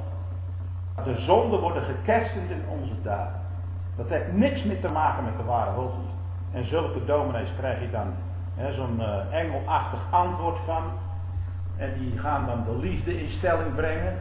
De zonden worden gekerstend in onze dagen. Dat heeft niks meer te maken met de ware godsdienst. En zulke dominees krijg je dan zo'n uh, engelachtig antwoord van. En die gaan dan de liefde in stelling brengen.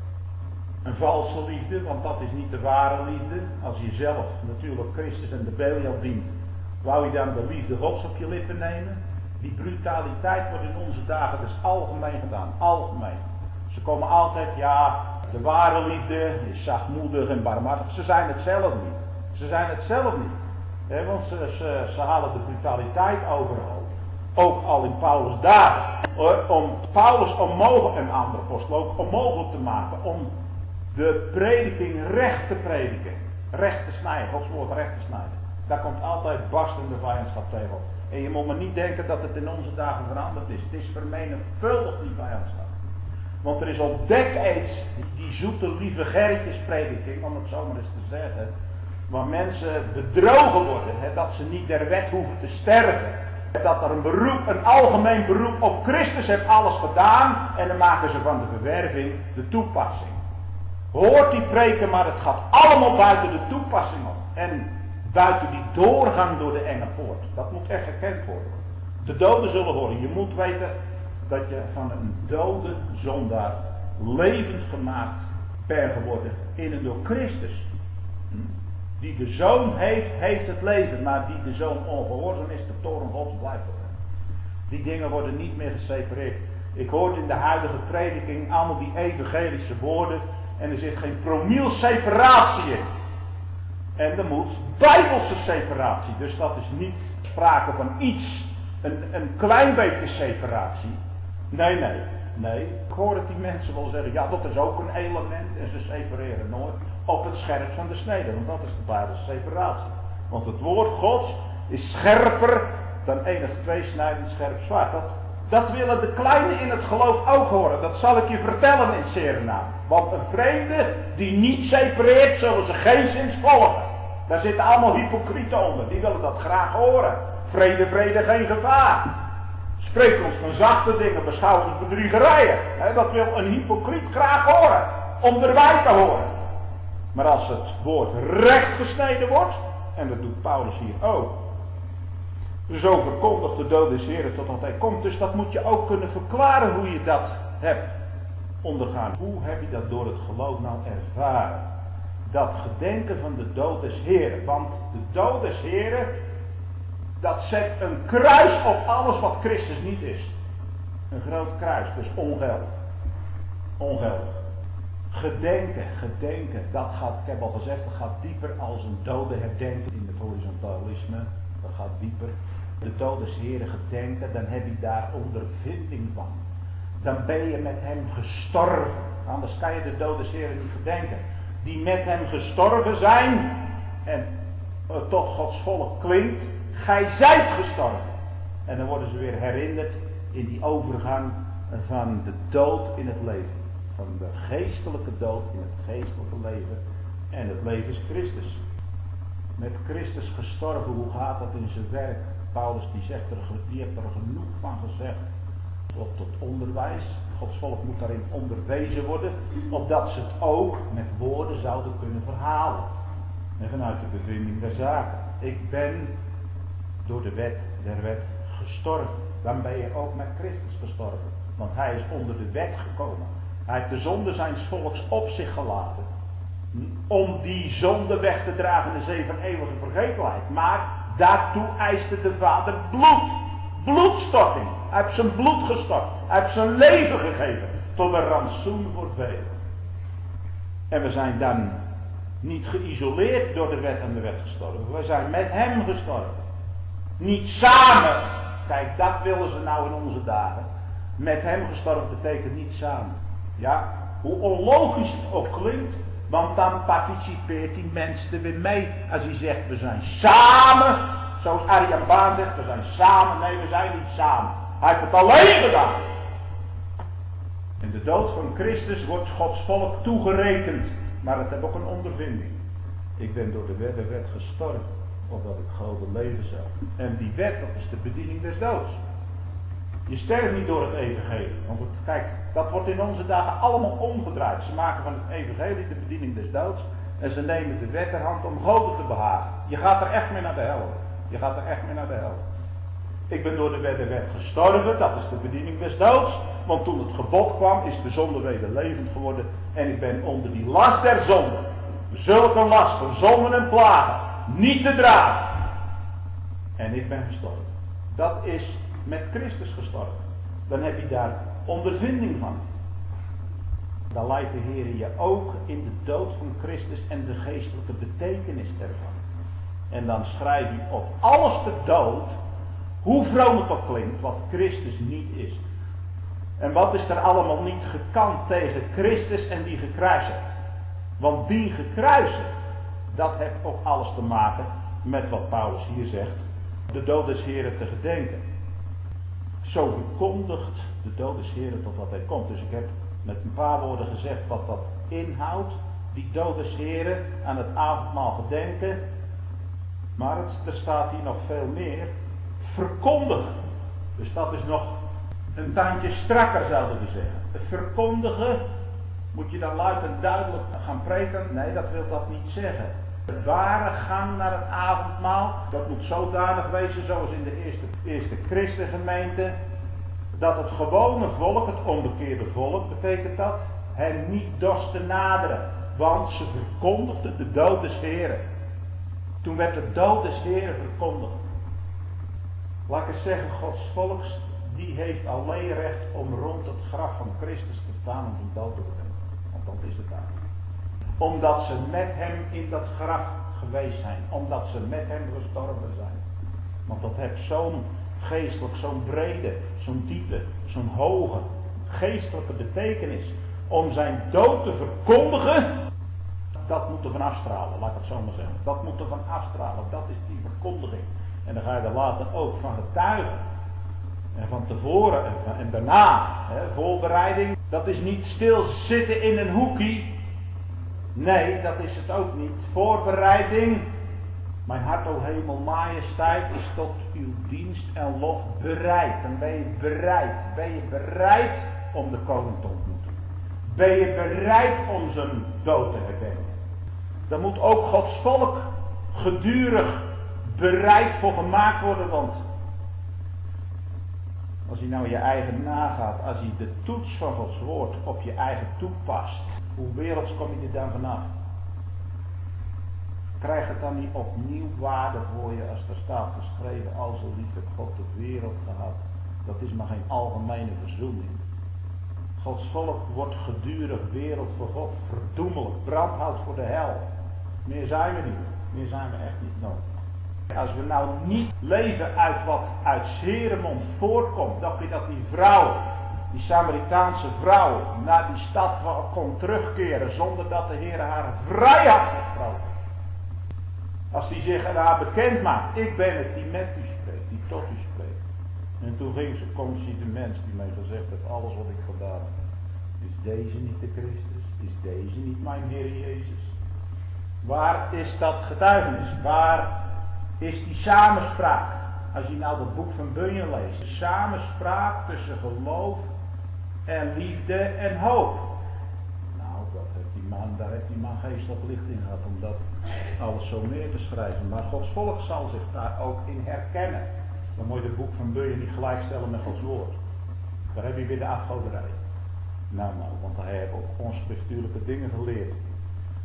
Een valse liefde, want dat is niet de ware liefde. Als je zelf natuurlijk Christus en de Belial dient, wou je dan de liefde Gods op je lippen nemen? Die brutaliteit wordt in onze dagen dus algemeen gedaan. Algemeen. Ze komen altijd, ja, de ware liefde is zachtmoedig en barmhartig. Ze zijn het zelf niet. Ze zijn het zelf niet. He, want ze, ze, ze halen de brutaliteit overal. Ook al in Paulus' dagen. Om Paulus onmogelijk, en andere apostelen ook, onmogelijk te maken. Om de prediking recht te prediken. Recht te snijden. Gods woord recht te snijden. Daar komt altijd barstende vijandschap tegen op. En je moet maar niet denken dat het in onze dagen veranderd is. Het is vermenigvuldigd die vijandschap. Want er is al decades die, die zoete lieve gerritjesprediking, om het zo maar eens te zeggen. Waar mensen bedrogen worden. Hè, dat ze niet der wet hoeven te sterven. Dat er een beroep, een algemeen beroep op Christus heeft alles gedaan. En dan maken ze van de verwerving de toepassing. Hoort die preken, maar het gaat allemaal buiten de toepassing op. En buiten die doorgang door de enge poort. Dat moet echt gekend worden. De doden zullen horen. Je moet weten dat je van een dode zondaar levend gemaakt bent geworden in en door Christus. Die de zoon heeft, heeft het leven. Maar die de zoon ongehoorzaam is, de toorn Gods blijft op hem. Die dingen worden niet meer gesepareerd. Ik hoor in de huidige prediking allemaal die evangelische woorden. En er zit geen promiel separatie in. En er moet bijbelse separatie. Dus dat is niet sprake van iets. Een, een klein beetje separatie. Nee, nee, nee. Ik hoor het die mensen wel zeggen. Ja, dat is ook een element. En ze separeren nooit op het scherp van de snede. Want dat is de bijbelse separatie. Want het woord Gods is scherper dan enig tweesnijdend scherp zwaard. Dat, dat willen de kleinen in het geloof ook horen. Dat zal ik je vertellen in Suriname. Want een vreemde die niet separeert, zullen ze geen zins volgen. Daar zitten allemaal hypocrieten onder. Die willen dat graag horen. Vrede, vrede, geen gevaar. Spreek ons van zachte dingen, beschouw ons bedriegerijen. He, dat wil een hypocriet graag horen. Om erbij te horen. Maar als het woord recht gesneden wordt, en dat doet Paulus hier ook. Zo verkondigt de dood des Heren totdat hij komt. Dus dat moet je ook kunnen verklaren hoe je dat hebt ondergaan. Hoe heb je dat door het geloof nou ervaren? Dat gedenken van de dood des Heren. Want de dood des Heren, dat zet een kruis op alles wat Christus niet is. Een groot kruis, dus ongeldig. Ongeldig. Gedenken, gedenken, dat gaat, ik heb al gezegd, dat gaat dieper als een dode herdenken in het horizontalisme. Dat gaat dieper. De dood des Heren gedenken, dan heb je daar ondervinding van. Dan ben je met hem gestorven. Anders kan je de dood des Heren niet gedenken. Die met hem gestorven zijn. En tot Gods volk klinkt. Gij zijt gestorven. En dan worden ze weer herinnerd in die overgang van de dood in het leven. Van de geestelijke dood in het geestelijke leven. En het leven is Christus. Met Christus gestorven, hoe gaat dat in zijn werk? Paulus die zegt er, die heeft er genoeg van gezegd. Tot, tot onderwijs. Gods volk moet daarin onderwezen worden. Opdat ze het ook met woorden zouden kunnen verhalen. En vanuit de bevinding der zaken. Ik ben door de wet der wet gestorven. Dan ben je ook met Christus gestorven. Want hij is onder de wet gekomen. Hij heeft de zonde zijns volks op zich geladen. om die zonde weg te dragen in de zee van eeuwige vergetelheid. Maar daartoe eiste de Vader bloed. Bloedstorting. Hij heeft zijn bloed gestort. Hij heeft zijn leven gegeven. Tot een rantsoen voor velen. En we zijn dan niet geïsoleerd door de wet en de wet gestorven. We zijn met hem gestorven. Niet samen. Kijk, dat willen ze nou in onze dagen. Met hem gestorven betekent niet samen. Ja, hoe onlogisch het ook klinkt. Want dan participeert die mens er weer mee. Als hij zegt, we zijn samen. Zoals Arjan Baan zegt, we zijn samen. Nee, we zijn niet samen. Hij heeft het alleen gedaan. In de dood van Christus wordt Gods volk toegerekend. Maar het heeft ook een ondervinding. Ik ben door de wet de wet gestorven. Opdat ik gouden leven zou. En die wet, dat is de bediening des doods. Je sterft niet door het evangelie. Want het, kijk, dat wordt in onze dagen allemaal omgedraaid. Ze maken van het evangelie de bediening des doods. En ze nemen de wet ter hand om God te behagen. Je gaat er echt mee naar de hel. Je gaat er echt mee naar de hel. Ik ben door de wet de wet gestorven. Dat is de bediening des doods. Want toen het gebod kwam is de zonde weder levend geworden. En ik ben onder die last der zonde. Zulke last van zonden en plagen. Niet te dragen. En ik ben gestorven. Dat is met Christus gestorven. Dan heb je daar ondervinding van. Dan leidt de Heer je ook in de dood van Christus en de geestelijke betekenis ervan. En dan schrijf je op alles te dood, hoe vroom het ook klinkt, wat Christus niet is. En wat is er allemaal niet gekant tegen Christus en die gekruisigd. Want die gekruisigd, dat heeft ook alles te maken met wat Paulus hier zegt. De dood des Heren te gedenken. Zo verkondigt de dood des Heren tot wat hij komt. Dus ik heb met een paar woorden gezegd wat dat inhoudt. Die dood des Heren aan het avondmaal gedenken. Maar het, er staat hier nog veel meer. Verkondigen. Dus dat is nog een tandje strakker, zouden we zeggen. Verkondigen, moet je dan luid en duidelijk gaan preken? Nee, dat wil dat niet zeggen. De ware gang naar het avondmaal, dat moet zodanig wezen zoals in de eerste, eerste christengemeente, dat het gewone volk, het onbekeerde volk, betekent dat, hem niet dorst te naderen. Want ze verkondigden de dood des Heren. Toen werd de dood des Heren verkondigd. Laat ik eens zeggen, Gods volk, die heeft alleen recht om rond het graf van Christus te staan en zijn dood te gedenken. Want dat is het eigenlijk. Omdat ze met hem in dat graf geweest zijn. Omdat ze met hem gestorven zijn. Want dat heeft zo'n geestelijk, zo'n brede, zo'n diepe, zo'n hoge, geestelijke betekenis. Om zijn dood te verkondigen. Dat moet er van afstralen, laat ik het zo maar zeggen. Dat moet er van afstralen, dat is die verkondiging. En dan ga je er later ook van getuigen. En van tevoren en, van, en daarna. Hè, voorbereiding. Dat is niet stilzitten in een hoekie. Nee, dat is het ook niet. Voorbereiding. Mijn hart, o hemel, majesteit, is tot uw dienst en lof bereid. Dan ben je bereid. Ben je bereid om de koning te ontmoeten. Ben je bereid om zijn dood te herdenken. Daar moet ook Gods volk gedurig bereid voor gemaakt worden. Want als je nou je eigen nagaat, als je de toets van Gods woord op je eigen toepast, hoe werelds kom je er dan vanaf? Krijgt het dan niet opnieuw waarde voor je als er staat geschreven, al zo lief heeft God de wereld gehad. Dat is maar geen algemene verzoening. Gods volk wordt gedurig wereld voor God, verdoemelijk, brandhout voor de hel. Meer zijn we niet, meer zijn we echt niet nodig. Als we nou niet leven uit wat uit 's Heren mond voorkomt, dacht je dat die vrouw, die Samaritaanse vrouw, naar die stad kon terugkeren zonder dat de Heer haar vrij had gesproken. Als hij zich aan haar bekend maakt, ik ben het die met u spreekt, die tot u spreekt. En toen ging ze, kom zie de mens die mij gezegd heeft, alles wat ik gedaan heb. Is deze niet de Christus? Is deze niet mijn Heer Jezus? Waar is dat getuigenis? Waar is die samenspraak? Als je nou dat boek van Bunyan leest. De samenspraak tussen geloof en liefde en hoop. Nou, dat heeft die man, daar heeft die man geestelijk licht in gehad om dat alles zo neer te schrijven. Maar Gods volk zal zich daar ook in herkennen. Dan moet je het boek van Bunyan niet gelijkstellen met Gods woord. Daar heb je weer de afgoderij. Nou, nou, want hij heeft ook onschriftuurlijke dingen geleerd.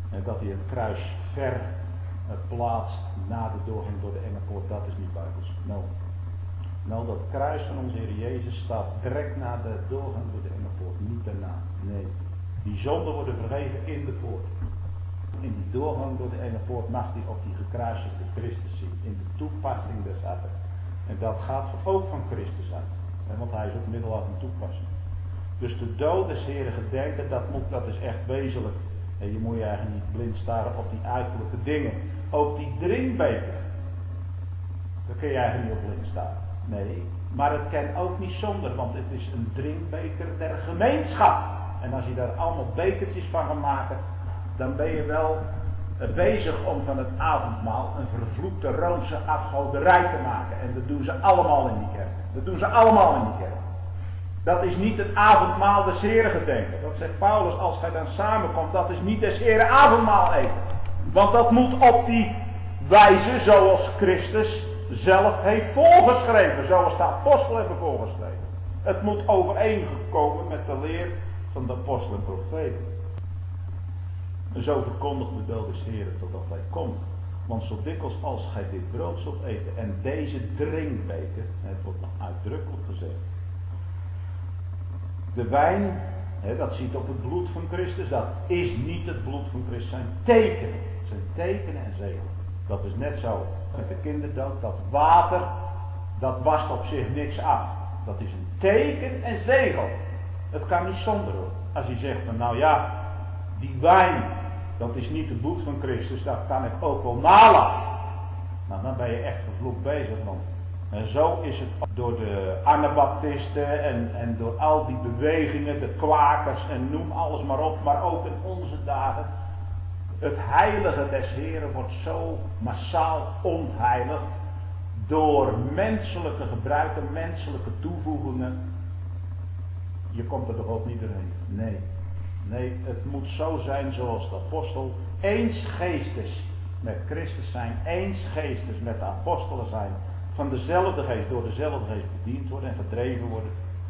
En dat hij het kruis ver uh, plaatst na de doorgang door de enge poort, dat is niet bijbels. Nou, nou, dat kruis van onze Heer Jezus staat direct na de doorgang door de enge poort, niet daarna. Nee, die zonden worden vergeven in de poort. In die doorgang door de enge poort mag hij op die gekruisigde Christus zien, in de toepassing des Hadden. En dat gaat ook van Christus uit, want hij is ook middel aan een toepassing. Dus de dood des Heren gedenken, dat, moet, dat is echt wezenlijk. En je moet je eigenlijk niet blind staren op die uiterlijke dingen. Ook die drinkbeker, daar kun je eigenlijk niet op blind staren. Nee, maar het kan ook niet zonder, want het is een drinkbeker der gemeenschap. En als je daar allemaal bekertjes van gaat maken, dan ben je wel bezig om van het avondmaal een vervloekte Roomse afgoderij te maken. En dat doen ze allemaal in die kerk. Dat doen ze allemaal in die kerk. Dat is niet het avondmaal des Heren gedenken. Dat zegt Paulus, als gij dan samenkomt, dat is niet des Heren avondmaal eten. Want dat moet op die wijze zoals Christus zelf heeft voorgeschreven. Zoals de apostelen hebben voorgeschreven. Het moet overeengekomen met de leer van de apostelen en profeten. En zo verkondigt de dood des Heren totdat hij komt. Want zo dikwijls als gij dit brood zult eten en deze drinkbeker, het wordt nog uitdrukkelijk gezegd. De wijn, hè, dat ziet op het bloed van Christus, dat is niet het bloed van Christus, zijn tekenen. Zijn tekenen en zegelen. Dat is net zo met de kinderdood, dat water, dat wast op zich niks af. Dat is een teken en zegel. Het kan niet zonder hoor. Als je zegt van nou ja, die wijn, dat is niet het bloed van Christus, dat kan ik ook wel nalaten. Nou, dan ben je echt vervloekt bezig, want en zo is het door de Anabaptisten en, en door al die bewegingen, de kwakers en noem alles maar op, maar ook in onze dagen. Het heilige des Heren wordt zo massaal ontheiligd door menselijke gebruiken, menselijke toevoegingen. Je komt er toch ook niet doorheen. Nee. Nee, het moet zo zijn zoals de apostel eens geestes met Christus zijn, eens geestes met de apostelen zijn, van dezelfde geest, door dezelfde geest bediend worden en verdreven worden.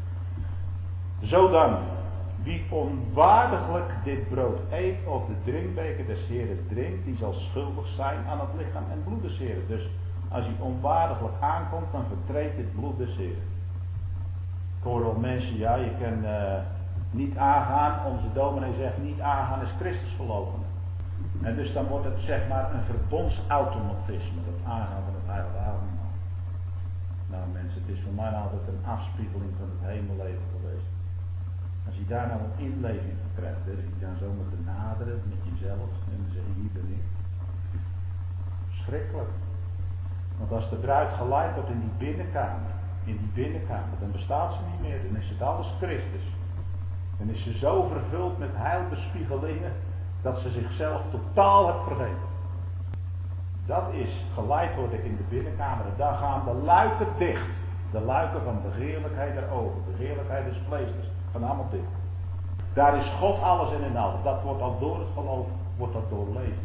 Zo dan, wie onwaardiglijk dit brood eet of de drinkbeker des Heren drinkt, die zal schuldig zijn aan het lichaam en bloed des Heren. Dus als hij onwaardiglijk aankomt, dan vertreedt dit bloed des Heren. Ik hoor al mensen, ja, je kan uh, niet aangaan, onze dominee zegt niet aangaan is Christus verloochenen. En dus dan wordt het zeg maar een verbondsautomatisme, het aangaan van het heilige avondmaal. Nou mensen, het is voor mij altijd een afspiegeling van het hemelleven geweest. Als je daar nou een inleving van krijgt, dat je dan zo moet benaderen met jezelf en dan zeg je hier ben ik. Schrikkelijk. Want als de bruid geleid wordt in die binnenkamer, in die binnenkamer, dan bestaat ze niet meer, dan is het alles Christus. Dan is ze zo vervuld met heilbespiegelingen dat ze zichzelf totaal heeft vergeten. Dat is geleid worden in de binnenkamer. Dan gaan de luiken dicht. De luiken van begeerlijkheid der ogen, begeerlijkheid des vleestes, van allemaal dicht. Daar is God alles in en al. Dat wordt al door het geloof, wordt dat doorleefd.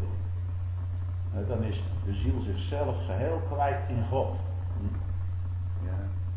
Dan is de ziel zichzelf geheel kwijt in God. Ja.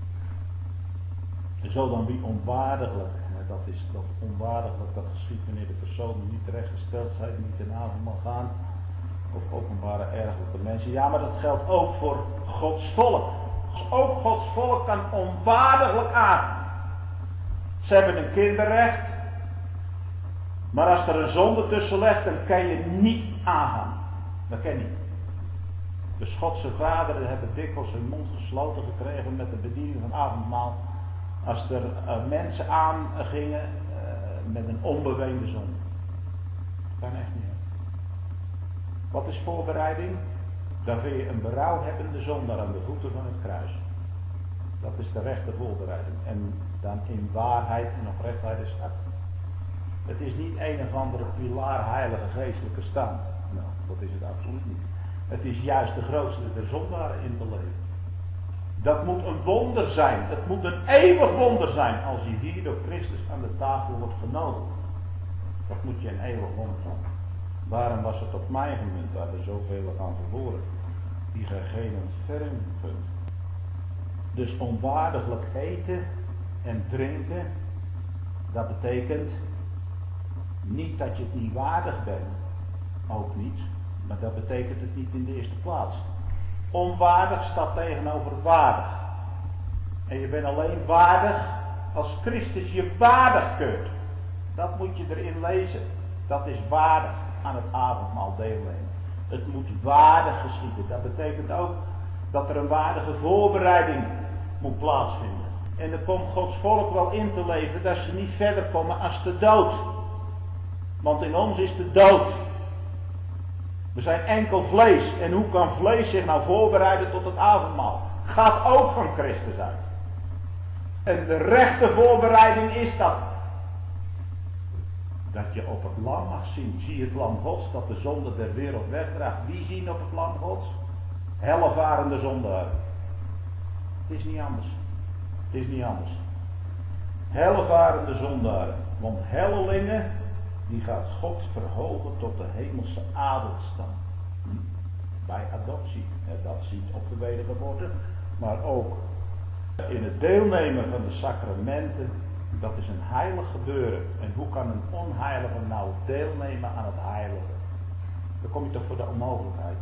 Zo dan wie onwaardiglijk, dat is dat onwaardiglijk, dat geschiet wanneer de personen niet terechtgesteld zijn, niet ten avondmaal gaan. Of openbare ergelijke mensen. Ja, maar dat geldt ook voor Gods volk. Ook Gods volk kan onwaardiglijk aangaan. Ze hebben een kinderrecht. Maar als er een zonde tussen ligt, dan kan je niet aangaan. Dat kan niet. De Schotse vaderen hebben dikwijls hun mond gesloten gekregen met de bediening van avondmaal. Als er uh, mensen aangingen uh, met een onbeweende zonde. Dat kan echt niet. Wat is voorbereiding? Dan vind je een berouwhebbende zondaar aan de voeten van het kruis. Dat is de rechte voorbereiding. En dan in waarheid en oprechtheid is het. Het is niet een of andere pilaar heilige geestelijke stand. Nou, dat is het absoluut niet. Het is juist de grootste der zondaren in het leven. Dat moet een wonder zijn. Het moet een eeuwig wonder zijn als je hier door Christus aan de tafel wordt genodigd. Dat moet je een eeuwig wonder zijn. Waarom was het op mij gemunt, waar er zoveel gaan verloren, die gij geen ontferming gunt. Dus onwaardiglijk eten en drinken, dat betekent niet dat je het niet waardig bent, Ook niet. Maar dat betekent het niet in de eerste plaats. Onwaardig staat tegenover waardig. En je bent alleen waardig als Christus je waardig keurt. Dat moet je erin lezen. Dat is waardig aan het avondmaal deelnemen. Het moet waardig geschieden. Dat betekent ook dat er een waardige voorbereiding moet plaatsvinden. En er komt Gods volk wel in te leven dat ze niet verder komen als de dood. Want in ons is de dood. We zijn enkel vlees. En hoe kan vlees zich nou voorbereiden tot het avondmaal? Gaat ook van Christus uit. En de rechte voorbereiding is dat. Dat je op het lam mag zien. Zie het lam Gods dat de zonde der wereld wegdraagt. Wie zien op het lam Gods? Hellevarende zondaren. Het is niet anders. Het is niet anders. Hellevarende zondaren. Want hellelingen, die gaat God verhogen tot de hemelse adelstam. Hm? Bij adoptie. Dat ziet op de wedergeboorte. Maar ook in het deelnemen van de sacramenten. Dat is een heilig gebeuren. En hoe kan een onheilige nou deelnemen aan het heilige? Dan kom je toch voor de onmogelijkheid.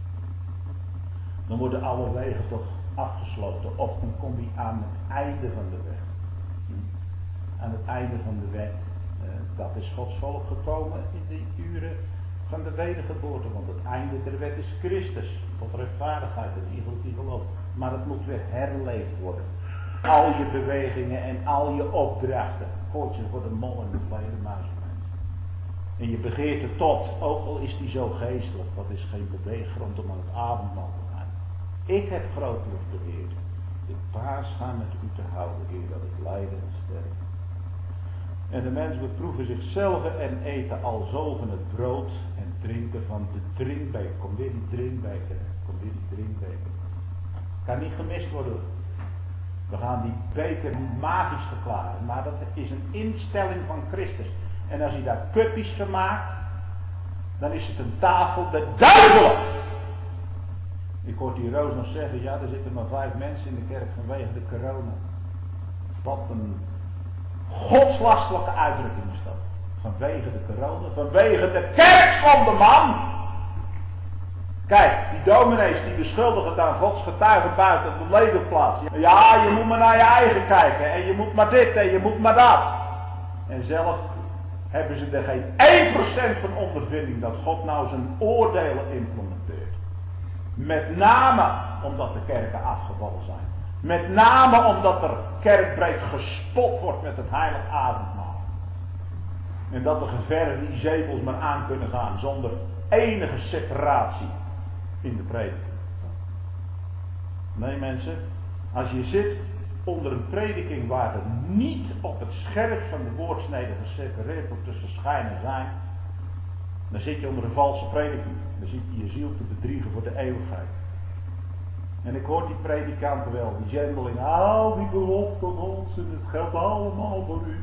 Dan worden alle wegen toch afgesloten. Of dan kom je aan het einde van de weg. Aan het einde van de wet. Dat is Gods volk gekomen in de uren van de wedergeboorte. Want het einde der wet is Christus. Tot rechtvaardigheid en iegelijk die gelooft. Maar het moet weer herleefd worden. Al je bewegingen en al je opdrachten. Gooit je voor de mol en de vleide muizenmens. En je begeert er tot, ook al is die zo geestelijk. Dat is geen beweeggrond om aan het avondmaal te gaan. Ik heb grootelijk begeerd de paascha met u te houden, eer dat ik lijden en sterf. En de mensen beproeven zichzelf en eten alzo van het brood en drinken van de drinkbeker. Kom weer die drinkbeker. Kom weer die drinkbeker. Kan niet gemist worden. We gaan die beker niet magisch verklaren. Maar dat is een instelling van Christus. En als hij daar cuppies van maakt. Dan is het een tafel der duivelen. Ik hoor die Roos nog zeggen. Ja, er zitten maar vijf mensen in de kerk vanwege de corona. Wat een godslastelijke uitdrukking is dat. Vanwege de corona. Vanwege de kerk van de man. Kijk, die dominees die beschuldigen dan Gods getuigen buiten de ledenplaats. Ja, je moet maar naar je eigen kijken. En je moet maar dit en je moet maar dat. En zelf hebben ze er geen één procent van ondervinding dat God nou zijn oordelen implementeert. Met name omdat de kerken afgevallen zijn. Met name omdat er kerkbreed gespot wordt met het heilig avondmaal. En dat de geverfde Izebels maar aan kunnen gaan zonder enige separatie in de prediking. Nee mensen, als je zit onder een prediking waar er niet op het scherp van de woordsnede gesepareerd wordt tussen schijn en zijn, dan zit je onder een valse prediking. Dan zit je je ziel te bedriegen voor de eeuwigheid. En ik hoor die predikanten wel, die zendeling, hou die belofte van ons en het geldt allemaal voor u.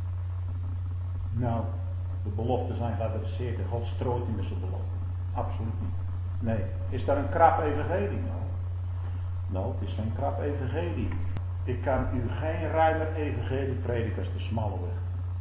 Nou, de beloften zijn geadresseerd en God strooit niet met zijn belofte. Absoluut niet. Nee, is daar een krap evangelie? Nou, nou, het is geen krap evangelie. Ik kan u geen ruimer evangelie prediken als de smalle weg.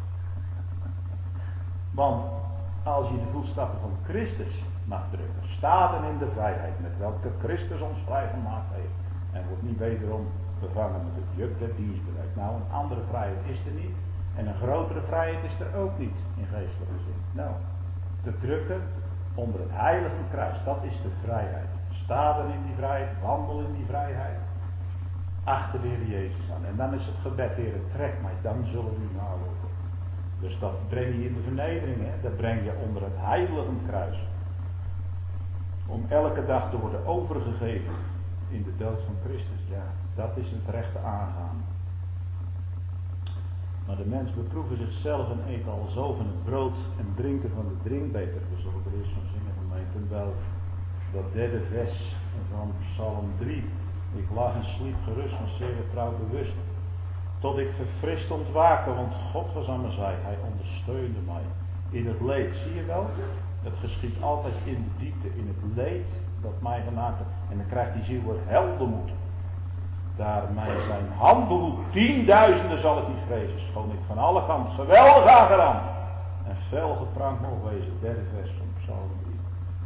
Want als je de voetstappen van Christus mag drukken, staat er in de vrijheid met welke Christus ons vrijgemaakt heeft. En wordt niet wederom bevangen met het juk der dienstbereid. Nou, een andere vrijheid is er niet. En een grotere vrijheid is er ook niet in geestelijke zin. Nou, te drukken onder het heilige kruis, dat is de vrijheid. Sta er in die vrijheid, wandel in die vrijheid. Achter de Heer Jezus aan. En dan is het gebed, Heer, trek mij, dan zullen we u nalopen. Dus dat breng je in de vernedering, hè? Dat breng je onder het heilige kruis. Om elke dag te worden overgegeven in de dood van Christus. Ja, dat is het rechte aangaan. Maar de mens beproeven zichzelf en eet al zo van het brood en drinken van de drinkbeker. We zullen er eerst van zingen gemeente wel dat derde vers van Psalm drie. Ik lag en sliep gerust, maar zeer trouw bewust. Tot ik verfrist ontwaakte, want God was aan mijn zij. Hij ondersteunde mij in het leed. Zie je wel? Het geschiet altijd in de diepte, in het leed dat mij gemaakt heeft. En dan krijgt die ziel weer heldenmoed. Daar mij zijn hand behoedt, tienduizenden zal ik niet vrezen, schoon ik van alle kanten geweldig aangerand en fel geprankt mogen wezen. Derde vers van Psalm drie.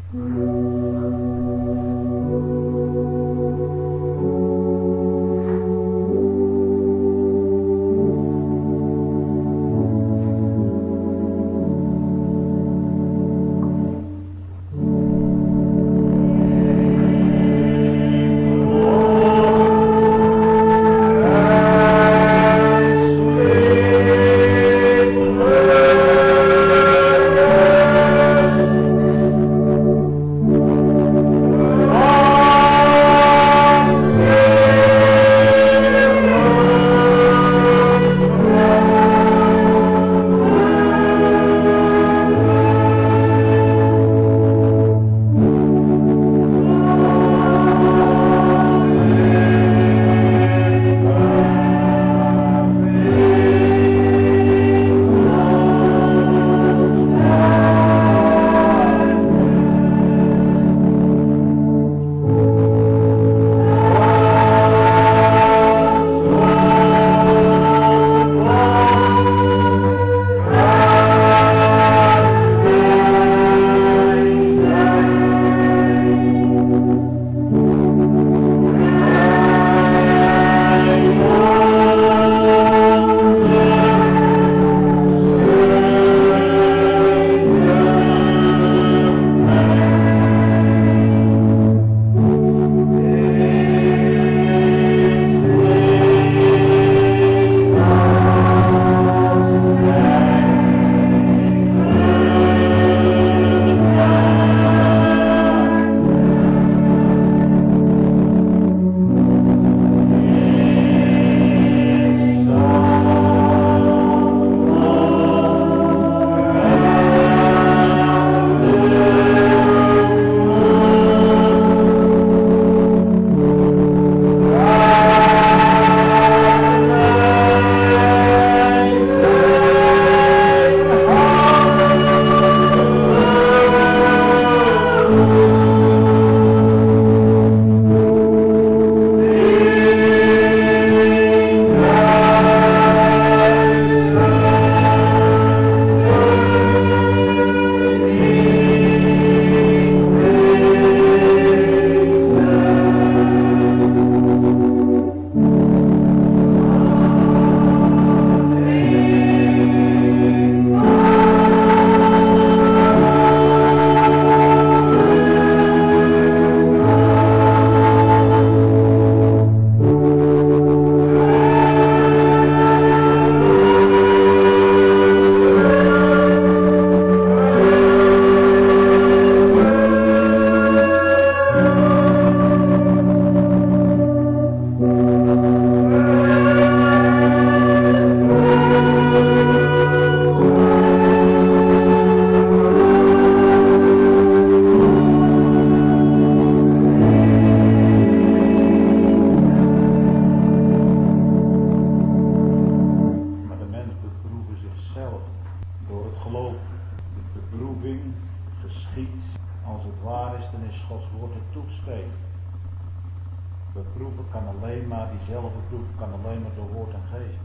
Beproeven kan alleen maar, diezelfde proeven kan alleen maar door woord en geest.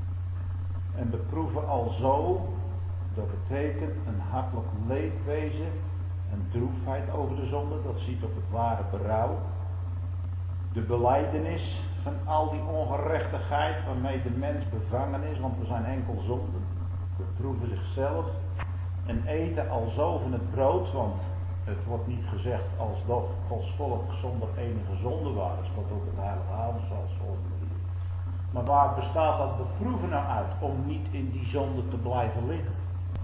En beproeven alzo, dat betekent een hartelijk leedwezen, een droefheid over de zonde, dat ziet op het ware berouw. De belijdenis van al die ongerechtigheid waarmee de mens bevangen is, want we zijn enkel zonden. Beproeven zichzelf en eten alzo van het brood, want het wordt niet gezegd als dat Gods volk zonder enige zonde waren, wat ook het heilige avondmaal zal. Maar waar bestaat dat beproeven nou uit? Om niet in die zonde te blijven liggen.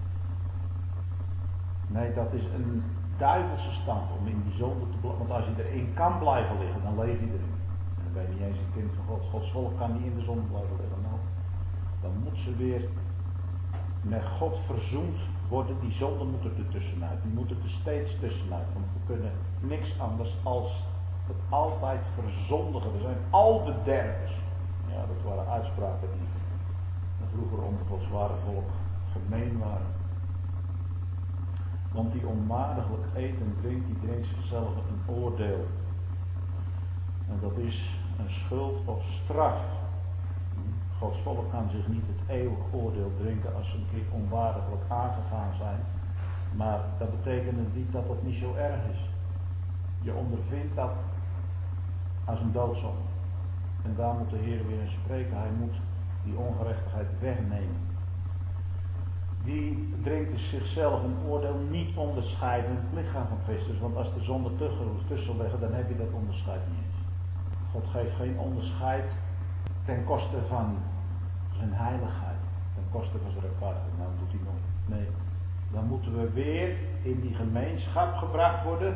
Nee, dat is een duivelse stand om in die zonde te blijven. Want als je erin kan blijven liggen, dan leef je erin. En dan ben je niet eens een kind van God. Gods volk kan niet in de zonde blijven liggen. Nou, dan moet ze weer met God verzoend worden. Die zonde moet er tussenuit. Die moet er steeds tussenuit. Want we kunnen niks anders als het altijd verzondigen. We zijn al bedervers. Ja, dat waren uitspraken die vroeger onder Gods ware volk gemeen waren. Want die onwaardiglijk eet en drinkt, die drinkt zichzelf een oordeel. En dat is een schuld of straf. Gods volk kan zich niet het eeuwig oordeel drinken als ze een keer onwaardiglijk aangegaan zijn. Maar dat betekent niet dat dat niet zo erg is. Je ondervindt dat als een doodzonde. En daar moet de Heer weer in spreken. Hij moet die ongerechtigheid wegnemen. Die dringt zichzelf een oordeel niet onderscheiden in het lichaam van Christus. Want als de zonde tussen leggen, dan heb je dat onderscheid niet eens. God geeft geen onderscheid ten koste van zijn heiligheid. Ten koste van zijn rechtvaardigheid. Nou, dat doet hij nooit. Nee. Dan moeten we weer in die gemeenschap gebracht worden.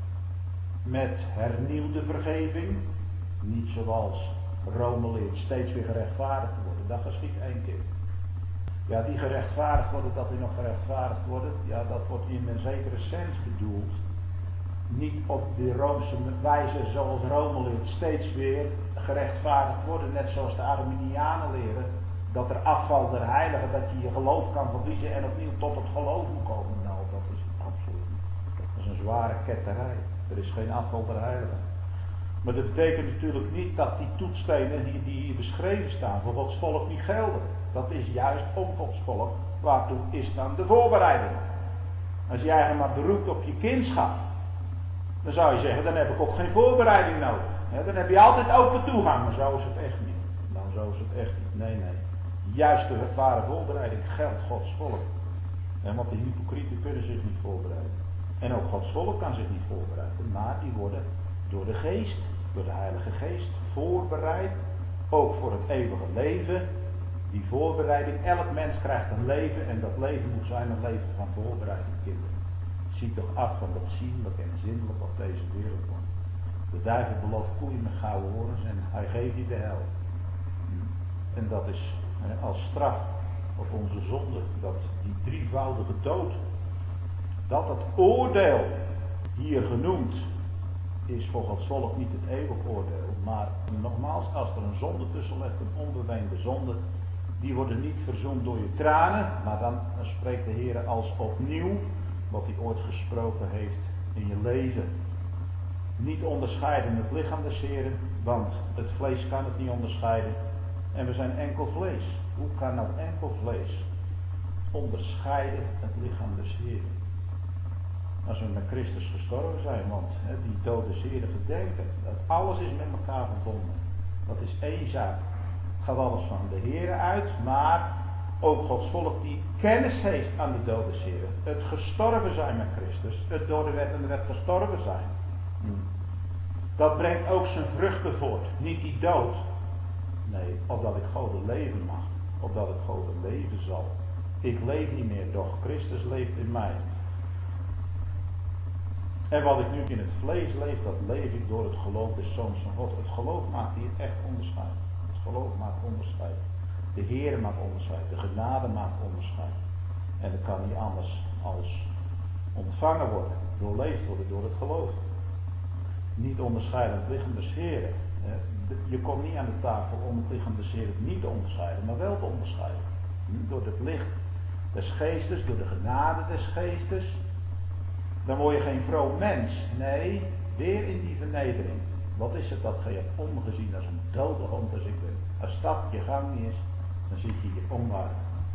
Met hernieuwde vergeving. Niet zoals Rome leert steeds weer gerechtvaardigd te worden. Dat geschiet één keer. Ja, die gerechtvaardigd worden, dat die nog gerechtvaardigd worden. Ja, dat wordt in een zekere sens bedoeld. Niet op de Roomse wijze zoals Rome leert steeds weer gerechtvaardigd worden. Net zoals de Arminianen leren. Dat er afval der heiligen, dat je je geloof kan verliezen en opnieuw tot het geloof moet komen. Nou, dat is absoluut niet. Dat is een zware ketterij. Er is geen afval der heiligen. Maar dat betekent natuurlijk niet dat die toetsstenen die, die hier beschreven staan voor Gods volk niet gelden. Dat is juist om Gods volk. Waartoe is dan de voorbereiding? Als jij je maar beroept op je kindschap, dan zou je zeggen, dan heb ik ook geen voorbereiding nodig. Ja, dan heb je altijd open toegang, maar zo is het echt niet. Nou, zo is het echt niet. Nee, nee. Juist de ware voorbereiding geldt Gods volk. En want de hypocrieten kunnen zich niet voorbereiden. En ook Gods volk kan zich niet voorbereiden. Maar die worden door de geest, door de Heilige Geest, voorbereid. Ook voor het eeuwige leven. Die voorbereiding, elk mens krijgt een leven. En dat leven moet zijn een leven van voorbereiding, kinderen. Zie toch af van dat zienlijk en zinnelijk op deze wereld komt. De duivel belooft koeien met gouden horens en hij geeft je de hel. En dat is als straf op onze zonde, dat die drievoudige dood, dat het oordeel hier genoemd is voor Gods volk niet het eeuwig oordeel, maar nogmaals, als er een zonde tussen ligt, een onbeweende zonde, die worden niet verzoend door je tranen, maar dan spreekt de Heer als opnieuw, wat hij ooit gesproken heeft in je leven. Niet onderscheiden het lichaam des Heren, want het vlees kan het niet onderscheiden. En we zijn enkel vlees. Hoe kan nou enkel vlees onderscheiden het lichaam des Heren? Als we met Christus gestorven zijn, want he, die dood des Heren gedenken, dat alles is met elkaar verbonden. Dat is één zaak. Het gaat alles van de Heren uit, maar ook Gods volk die kennis heeft aan de dood des Heren. Het gestorven zijn met Christus, het door de wet en de wet gestorven zijn. Hmm. Dat brengt ook zijn vruchten voort. Niet die dood. Nee, opdat ik Goden leven mag. Opdat ik Goden leven zal. Ik leef niet meer, doch Christus leeft in mij. En wat ik nu in het vlees leef, dat leef ik door het geloof des Zoons van God. Het geloof maakt hier echt onderscheid. Het geloof maakt onderscheid. De Heer maakt onderscheid. De genade maakt onderscheid. En dat kan niet anders als ontvangen worden. Doorleefd worden door het geloof. Niet onderscheiden het lichaam des Heren. Je komt niet aan de tafel om het lichaam des Heren niet te onderscheiden, maar wel te onderscheiden. Door het licht des geestes, door de genade des geestes. Dan word je geen vroom mens. Nee, weer in die vernedering. Wat is het dat je hebt omgezien als een dode hond als ik ben. Als dat je gang niet is, dan zit je hier onwaardig.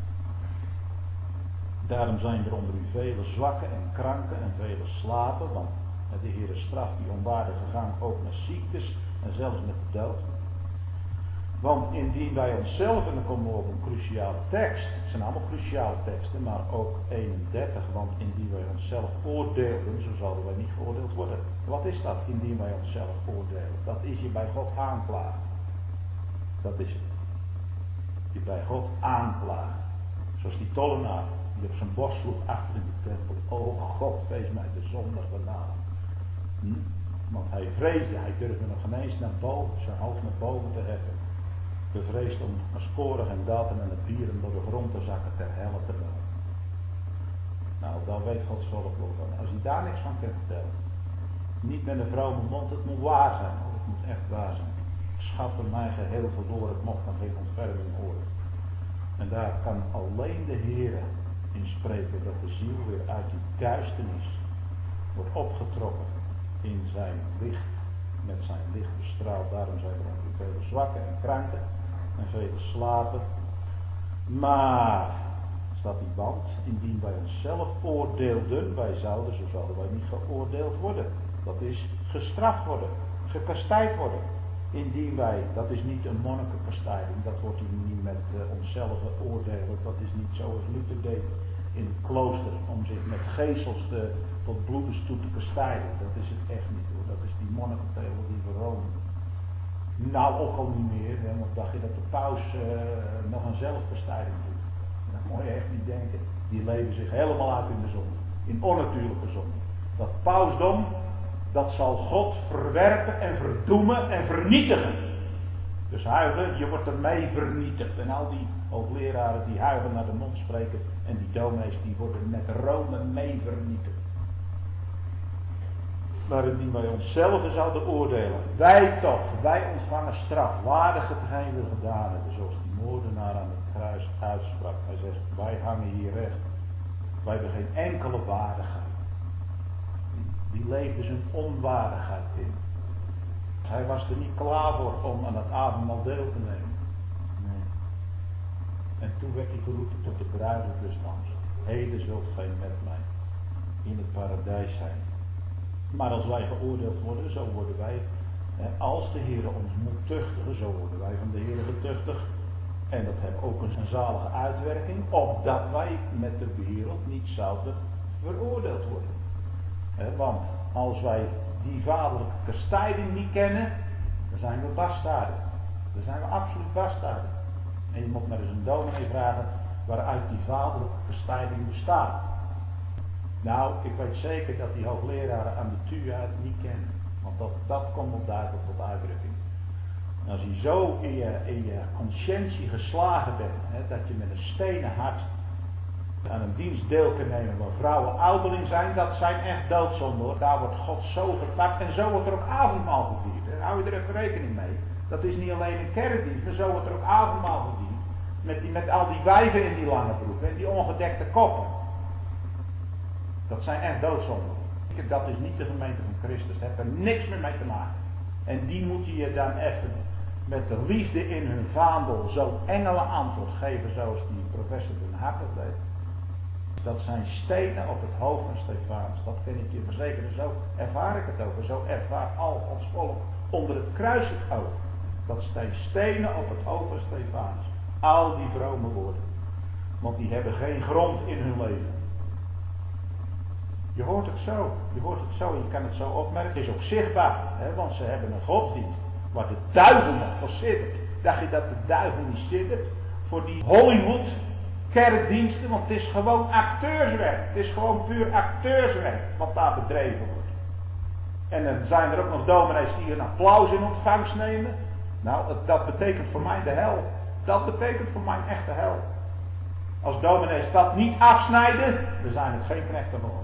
Daarom zijn er onder u vele zwakken en kranken en vele slapen, want de Heer straft die onwaardige gang ook met ziektes en zelfs met de dood. Want indien wij onszelf, en dan komen we op een cruciale tekst, het zijn allemaal cruciale teksten, maar ook eenendertig, want indien wij onszelf oordeelden, zo zouden wij niet geoordeeld worden. Wat is dat, indien wij onszelf oordelen? Dat is je bij God aanklagen. Dat is het. Je bij God aanklagen. Zoals die tollenaar die op zijn borst sloeg achter in de tempel. O God, wees mij de zonde genade. Hm? Want hij vreesde, hij durfde nog ineens naar boven, zijn hoofd naar boven te heffen. Bevreesd om als koren en daten en het bieren door de grond te zakken ter helle te gaan. Nou, dan weet Gods volk wel van. Als hij daar niks van kan vertellen. Niet met een vrome mond, het moet waar zijn. Het moet echt waar zijn. Schatte mij geheel verloren, het mocht dan geen ontferming horen. En daar kan alleen de Heer in spreken dat de ziel weer uit die duisternis wordt opgetrokken in zijn licht, met zijn licht bestraald. Daarom zijn er ook vele zwakken en kranken en vele slapen. Maar, staat die band, indien wij onszelf oordeelden, wij zouden, zo zouden wij niet geoordeeld worden. Dat is gestraft worden, gekastijd worden. Indien wij, dat is niet een monnikenkastijding, dat wordt hier niet met uh, onszelf oordelen, dat is niet zoals Luther deed in het klooster, om zich met geesels te, tot bloedens toe te kastijden. Dat is het echt niet hoor, dat is die monnikentheologie van Rome. Nou ook al niet meer, hè, want dacht je dat de paus uh, nog een zelfbestrijding doet. Dat moet je echt niet denken. Die leven zich helemaal uit in de zonde, in onnatuurlijke zonde. Dat pausdom, dat zal God verwerpen en verdoemen en vernietigen. Dus huigen, je wordt ermee vernietigd. En al die hoogleraren die huigen naar de mond spreken en die dominees die worden met Rome mee vernietigd. Maar indien wij onszelf zouden oordelen, wij toch, wij ontvangen straf, waardig hetgeen we gedaan hebben, zoals die moordenaar aan het kruis uitsprak. Hij zegt, wij hangen hier recht. Wij hebben geen enkele waardigheid. Die leefde zijn onwaardigheid in. Hij was er niet klaar voor om aan het avondmaal deel te nemen. Nee. En toen werd hij geroepen tot de bruiloftdans. Heden zult gij met mij in het paradijs zijn. Maar als wij geoordeeld worden, zo worden wij, als de Heer ons moet tuchtigen, zo worden wij van de Heer getuchtigd. En dat heeft ook een zalige uitwerking, opdat wij met de wereld niet zouden veroordeeld worden. Want als wij die vaderlijke kastijding niet kennen, dan zijn we bastaarden. Dan zijn we absoluut bastaarden. En je moet maar eens een dominee vragen waaruit die vaderlijke kastijding bestaat. Nou, ik weet zeker dat die hoogleraren aan de T U het niet kennen. Want dat, dat komt wel duidelijk tot uitdrukking. En als je zo in je, in je conscientie geslagen bent, hè, dat je met een stenen hart aan een dienst deel kan nemen waar vrouwen ouderling zijn, dat zijn echt doodzonden hoor. Daar wordt God zo gepakt en zo wordt er ook avondmaal gevierd. Daar hou je er even rekening mee. Dat is niet alleen een kerkdienst, maar zo wordt er ook avondmaal gevierd. Met, die, met al die wijven in die lange broeken en die ongedekte koppen. Dat zijn echt doodzonden. Dat is niet de gemeente van Christus. Dat heeft er niks meer mee te maken. En die moet je dan even met de liefde in hun vaandel zo engelen antwoord geven zoals die professor Den Hartog deed. Dat zijn stenen op het hoofd van Stefanus. Dat kan ik je verzekeren. Zo ervaar ik het ook. Zo ervaart al ons volk onder het kruis het ook. Dat zijn stenen op het hoofd van Stefanus. Al die vrome woorden. Want die hebben geen grond in hun leven. Je hoort het zo. Je hoort het zo. Je kan het zo opmerken. Het is ook zichtbaar. Hè, want ze hebben een godsdienst. Waar de duivel nog voor zit. Dacht je dat de duivel niet zit voor die Hollywood kerkdiensten? Want het is gewoon acteurswerk. Het is gewoon puur acteurswerk wat daar bedreven wordt. En dan zijn er ook nog dominees die een applaus in ontvangst nemen. Nou, dat, dat betekent voor mij de hel. Dat betekent voor mij echt de hel. Als dominees dat niet afsnijden, dan zijn het geen knechten voor.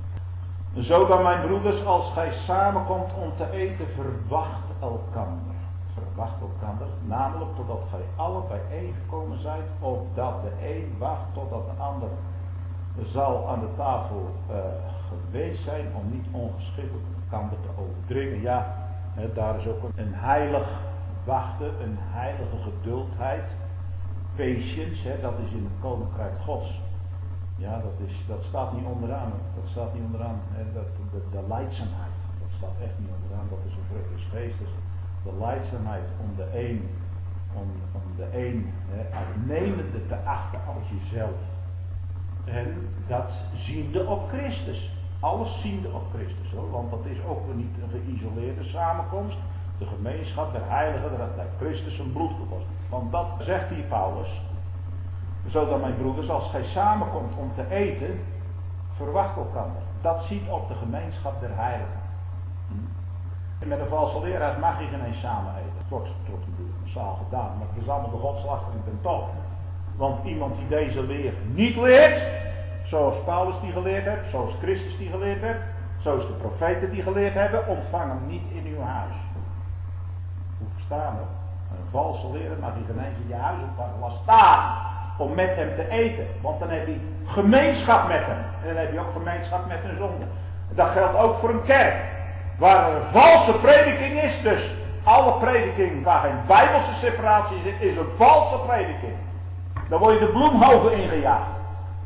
Zo dan mijn broeders, als gij samenkomt om te eten, verwacht elkander. Verwacht elkander, namelijk totdat gij alle bijeengekomen zijt, opdat de een wacht totdat de ander zal aan de tafel uh, geweest zijn om niet ongeschiktelijk elkander te overdringen. Ja, hè, daar is ook een, een heilig wachten, een heilige geduldheid. Patience, hè, dat is in het koninkrijk Gods. Ja, dat, is, dat staat niet onderaan. Dat staat niet onderaan. Hè, dat, de, de leidzaamheid. Dat staat echt niet onderaan. Dat is een vrucht des geestes. De leidzaamheid om de een, om, om de een hè, uitnemende te achten als jezelf. En dat ziende op Christus. Alles ziende op Christus. Hoor. Want dat is ook niet een geïsoleerde samenkomst. De gemeenschap der heiligen, dat heeft Christus zijn bloed gekost. Want dat zegt hier Paulus. Zodat mijn broeders, als gij samenkomt om te eten, verwacht elkander. Dat ziet op de gemeenschap der heiligen. Hm? Met een valse leraar mag je geen eens samen eten. Het wordt tot een zaal gedaan, maar het is allemaal de godslastering ten top. Want iemand die deze leer niet leert, zoals Paulus die geleerd heeft, zoals Christus die geleerd heeft, zoals de profeten die geleerd hebben, ontvang hem niet in uw huis. Hoe verstaan we? Een valse leraar mag je geen eens in je huis ontvangen. Laat staan om met hem te eten. Want dan heb je gemeenschap met hem. En dan heb je ook gemeenschap met een zonde. Dat geldt ook voor een kerk. Waar er een valse prediking is. Dus alle prediking waar geen bijbelse separatie zit, is een valse prediking. Dan word je de bloemhoven ingejaagd.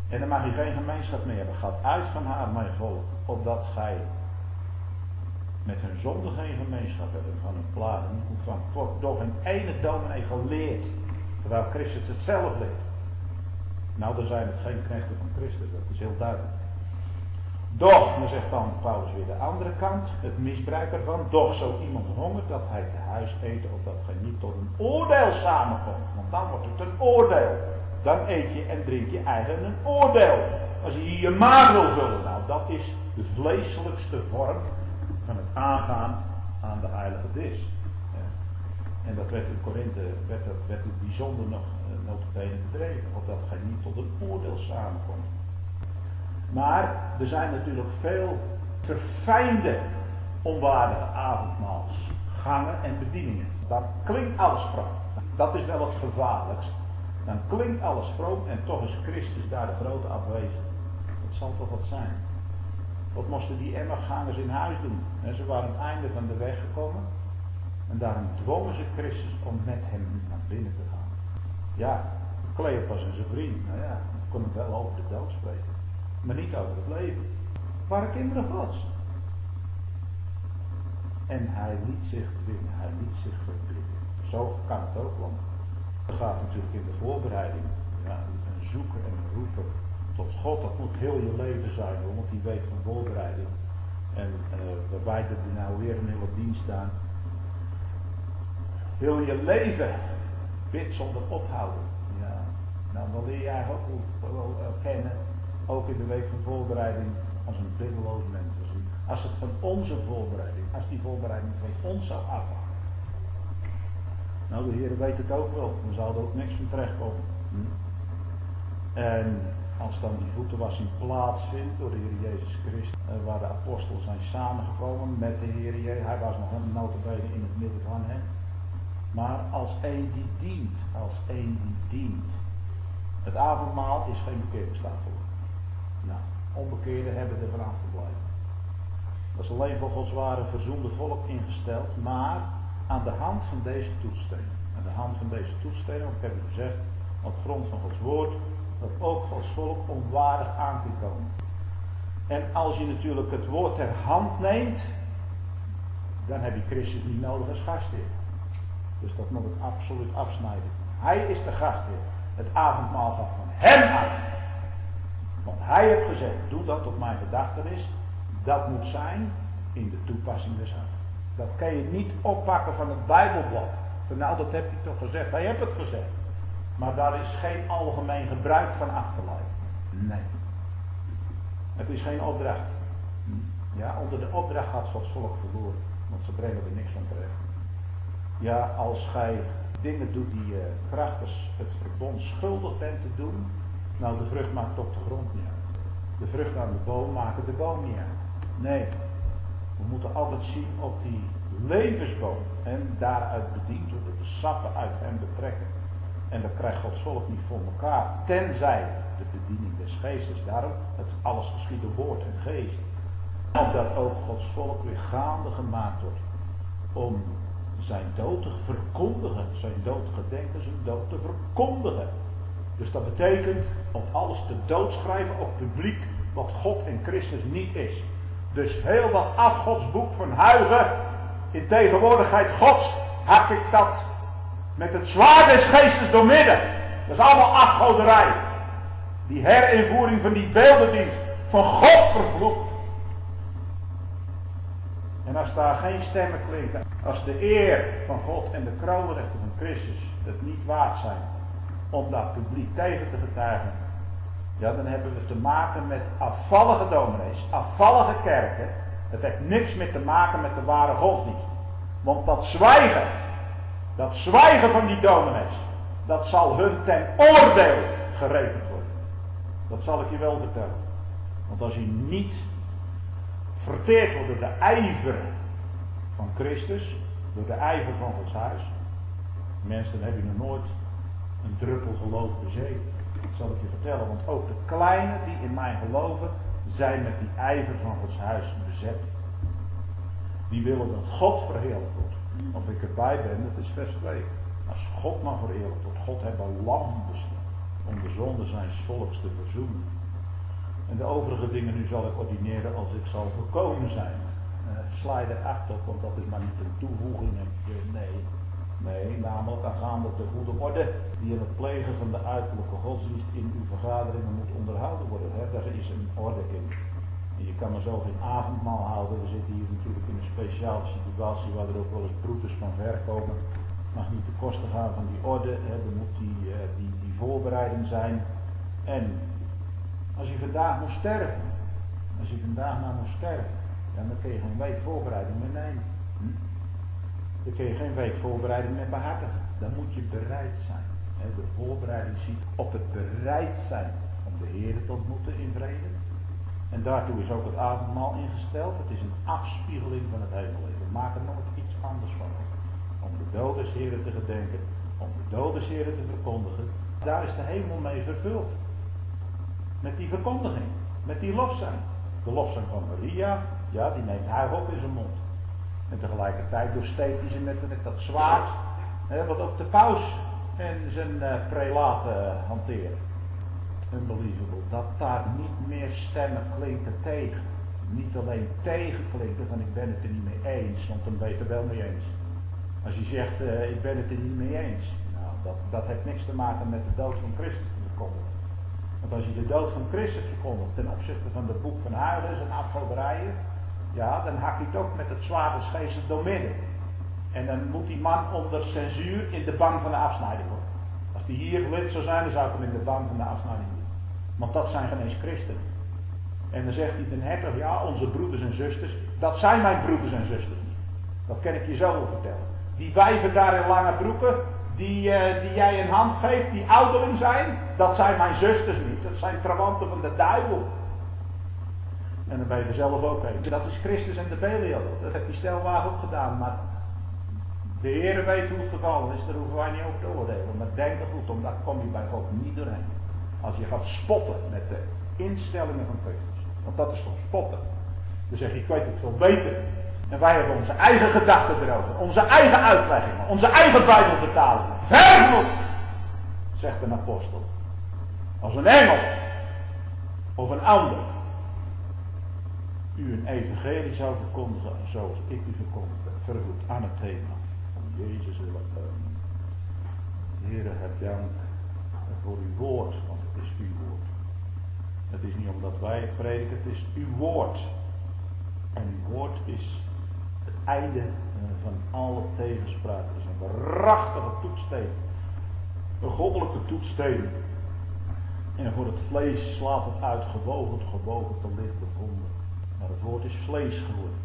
En dan mag je geen gemeenschap meer hebben. Gaat uit van haar, mijn volk, opdat gij met hun zonde geen gemeenschap hebben, van hun plagen niet ontvangt. Het wordt door een ene dominee geleerd, terwijl Christus het zelf leert. Nou, dan zijn het geen knechten van Christus, dat is heel duidelijk. Doch, dan zegt dan Paulus weer de andere kant, het misbruik ervan. Doch zo iemand hongert dat hij te huis eten, opdat gij niet tot een oordeel samenkomt. Want dan wordt het een oordeel. Dan eet je en drink je eigen een oordeel. Als je hier je maag wil vullen, nou dat is de vleeselijkste vorm van het aangaan aan de heilige dis. Ja. En dat werd in Korinthe, werd dat werd het bijzonder nog uh, notabene bedreven, opdat gij niet tot een oordeel samenkomt. Maar er zijn natuurlijk veel verfijnde onwaardige avondmaalsgangen en bedieningen. Dan klinkt alles vroom. Dat is wel het gevaarlijkst. Dan klinkt alles vroom en toch is Christus daar de grote afwezig. Dat zal toch wat zijn. Wat moesten die Emmausgangers in huis doen? En ze waren aan het einde van de weg gekomen. En daarom dwongen ze Christus om met hem naar binnen te gaan. Ja, Cleopas en zijn vriend, nou ja, kon hem wel over de dood spreken. Maar niet over het leven. Het waren kinderen Gods. En hij liet zich dwingen, hij liet zich verbinden. Zo kan het ook, want het gaat natuurlijk in de voorbereiding. Ja, een zoeken en een roepen tot God, dat moet heel je leven zijn, hoor, want die week van voorbereiding. En uh, we wijden er nou weer een hele dienst aan. Heel je leven, bid zonder ophouden. Ja, nou dan leer jij ook wel kennen, ook in de week van voorbereiding, als een biddeloos mens te zien. Als het van onze voorbereiding, als die voorbereiding van ons zou afhangen. Nou, de Heer weet het ook wel, er zou er ook niks van terechtkomen. Hm? En als dan die voetenwassing plaatsvindt door de Heer Jezus Christus, waar de apostelen zijn samengekomen met de Heer Jezus, hij was nog een nota bene in het midden van hen. Maar als één die dient, als één die dient. Het avondmaal is geen bekeringstafel. Nou, onbekeerden hebben er vanaf te blijven. Dat is alleen voor Gods ware verzoende volk ingesteld, maar aan de hand van deze toetssteen. Aan de hand van deze toetssteen, want ik heb u gezegd, op grond van Gods woord, dat ook Gods volk onwaardig aan kan komen. En als je natuurlijk het woord ter hand neemt, dan heb je Christus niet nodig als gastheer. Dus dat moet ik absoluut afsnijden. Hij is de gastheer. Het avondmaal gaat van hem uit. Want hij heeft gezegd, doe dat op mijn gedachtenis. Dat moet zijn in de toepassing des harten. Dat kan je niet oppakken van het Bijbelblad. Van, nou, dat heb je toch gezegd. Hij heeft het gezegd. Maar daar is geen algemeen gebruik van af te leiden. Nee. Het is geen opdracht. Ja, onder de opdracht gaat Gods volk verloren. Want ze brengen er niks van terecht. Ja, als gij dingen doet die je krachtens het verbond schuldig bent te doen. Nou, de vrucht maakt op de grond niet uit. De vrucht aan de boom maken de boom niet uit. Nee. We moeten altijd zien op die levensboom. En daaruit bediend worden. De sappen uit hem betrekken. En dat krijgt Gods volk niet voor elkaar. Tenzij de bediening des geestes. Daarom, het alles geschiet door woord en geest. Omdat ook Gods volk weer gaande gemaakt wordt. Om zijn dood te verkondigen. Zijn dood te gedenken, zijn dood te verkondigen. Dus dat betekent om alles te doodschrijven op publiek. Wat God en Christus niet is. Dus heel dat afgodsboek van Huygen. In tegenwoordigheid Gods. Hak ik dat met het zwaard des geestes doormidden. Dat is allemaal afgoderij. Die herinvoering van die beeldendienst. Van God vervloekt. En als daar geen stemmen klinken. Als de eer van God en de kroonrechten van Christus het niet waard zijn. Om dat publiek tegen te getuigen. Ja, dan hebben we te maken met afvallige dominees. Afvallige kerken. Het heeft niks meer te maken met de ware godsdienst. Want dat zwijgen. Dat zwijgen van die dominees. Dat zal hun ten oordeel gerekend worden. Dat zal ik je wel vertellen. Want als je niet verteerd wordt door de ijver van Christus. Door de ijver van Gods huis. Mensen, dan heb je nog nooit een druppel geloof bezeten. Dat zal ik je vertellen. Want ook de kleinen die in mij geloven. Zijn met die ijver van Gods huis bezet. Die willen dat God verheerlijkt wordt. Of ik erbij ben, dat is vers twee. Als God maar verheerlijkt wordt. God heeft een lam bestaan. om de zonde zijn volks te verzoenen. En de overige dingen nu zal ik ordineren als ik zal volkomen zijn. Uh, sla je er acht op, want dat is maar niet een toevoeging. Nee, nee, namelijk aangaande de goede orde die in het plegen van de uiterlijke godsdienst in uw vergaderingen moet onderhouden worden. Hè? Daar is een orde in. En je kan maar zo geen avondmaal houden. We zitten hier natuurlijk in een speciale situatie waar er ook wel eens broeders van ver komen. Mag niet te kosten gaan van die orde. Hè? Er moet die, uh, die, die voorbereiding zijn. En als je vandaag moet sterven, als je vandaag nou moet sterven, ja, dan kun je geen week voorbereiding meer nemen. Hm? Dan kun je geen week voorbereiding meer behartigen. Dan moet je bereid zijn. Hè? De voorbereiding ziet op het bereid zijn om de Heer te ontmoeten in vrede. En daartoe is ook het avondmaal ingesteld. Het is een afspiegeling van het hemelleven. We maken er nooit iets anders van. Om de dood des Heren te gedenken, om de dood des Heren te verkondigen. Daar is de hemel mee vervuld. Met die verkondiging, met die lofzang. De lofzang van Maria, ja, die neemt haar op in zijn mond. En tegelijkertijd doorsteekt hij ze met, met dat zwaard, hè, wat ook de paus en zijn uh, prelaten uh, hanteren. Unbelievable, dat daar niet meer stemmen klinken tegen. Niet alleen tegen klinken van ik ben het er niet mee eens, want dan ben je het er wel mee eens. Als je zegt uh, ik ben het er niet mee eens, nou, dat, dat heeft niks te maken met de dood van Christus te verkondigen. Want als je de dood van Christus verkondigt ten opzichte van het boek van huilers en afgoderijen, ja, dan hak je het ook met het zwaard des geestes doormidden. En dan moet die man onder censuur in de bank van de afsnijding worden. Als die hier lid zou zijn, dan zou ik hem in de bank van de afsnijding doen. Want dat zijn geen eens christenen. En dan zegt hij ten hertog, ja, onze broeders en zusters, dat zijn mijn broeders en zusters niet. Dat kan ik je zo wel vertellen. Die wijven daar in lange broeken, die, uh, die jij een hand geeft, die ouderling zijn, dat zijn mijn zusters niet. Dat zijn trawanten van de duivel. En dan ben je er zelf ook een. Dat is Christus en de Belial. Dat heeft die stelwagen ook gedaan. Maar de Heer weet hoe het gevallen is. Daar hoeven wij niet over te oordelen. Maar denk er goed om. Daar kom je bij God niet doorheen. Als je gaat spotten met de instellingen van Christus. Want dat is gewoon spotten. Dan zeg je, ik weet het veel beter. En wij hebben onze eigen gedachten erover. Onze eigen uitleggingen. Onze eigen Bijbelvertalingen. Vervloed, zegt een apostel. Als een engel. Of een ander. U een evangelie zou verkondigen zoals ik u verkondigde. Vervloed aan het thema. Om Jezus willen. Heere, heb dank voor uw woord. Want het is uw woord. Het is niet omdat wij het prediken. Het is uw woord. En uw woord is het einde van alle tegenspraak. Het is een waarachtige toetssteen. Een goddelijke toetssteen. En voor het vlees slaat het uit, gewogen, gewogen, te licht bevonden. Maar het woord is vlees geworden.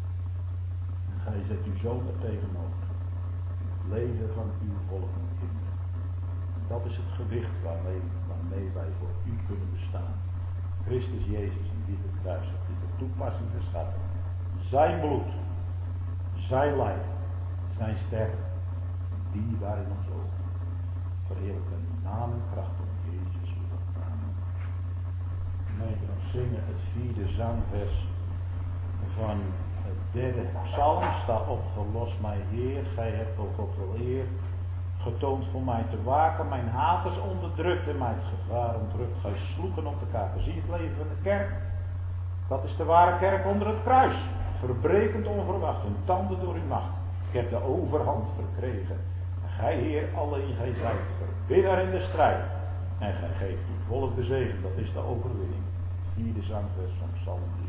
En gij zet uw zoon er tegenover. Het leven van uw volgende kinderen. En dat is het gewicht waarmee, waarmee wij voor u kunnen bestaan. Christus Jezus en die gekruisigd, die de toepassing verschaffen. Zijn bloed, zijn lijden, zijn sterven, die waren ons ogen. Verheerlijken naam en kracht om Jezus willen. Amen. Gemeente, dan zingen het vierde zangvers van het derde psalm. Sta op, verlos mij Heer, gij hebt, o God, wel eer. Getoond voor mij te waken, mijn haters onderdrukt en mij het gevaar ontrukt. Gij sloegen om te kapen. Zie het leven van de kerk. Dat is de ware kerk onder het kruis. Verbrekend onverwacht, hun tanden door uw macht. Ik heb de overhand verkregen. Gij Heer, alleen gij zijt verbinner in de strijd. En gij geeft uw volk de zegen, dat is de overwinning. Het vierde zangvers van Psalm drie.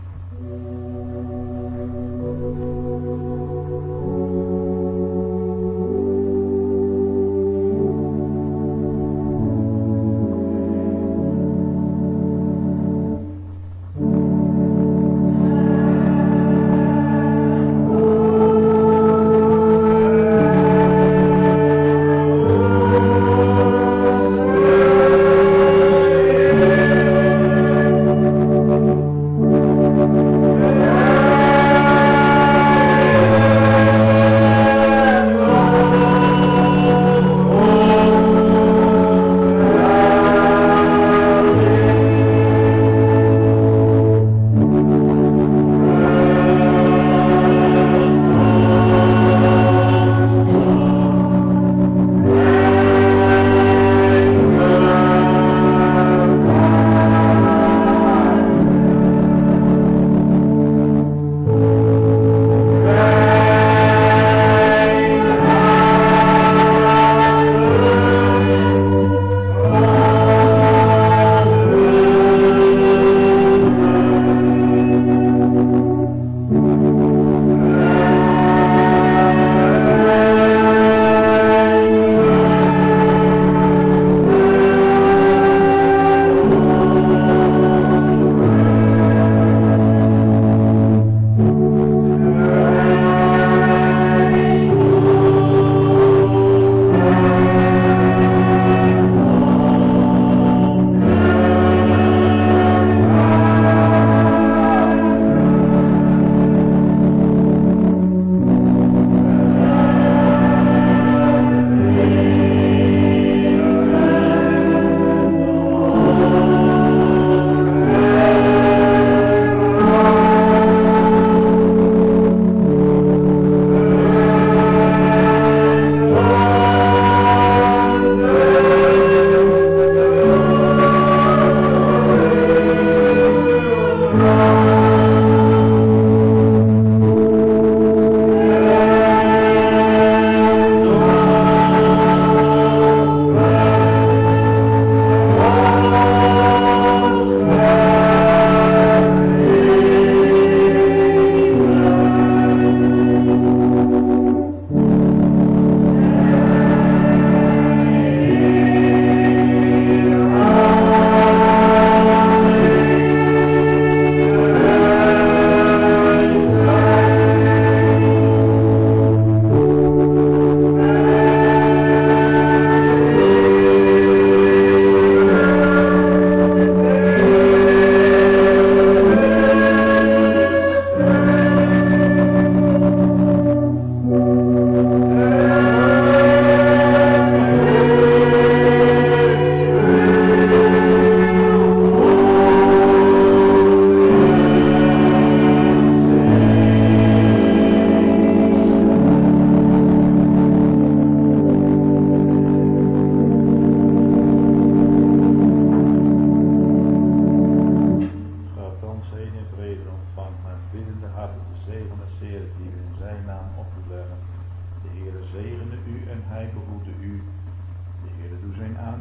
Yeah.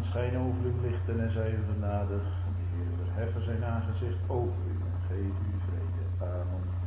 schijnen over uw lichten en zij u genadig. De Heer verheffen zijn aangezicht over u en geef u vrede. Amen.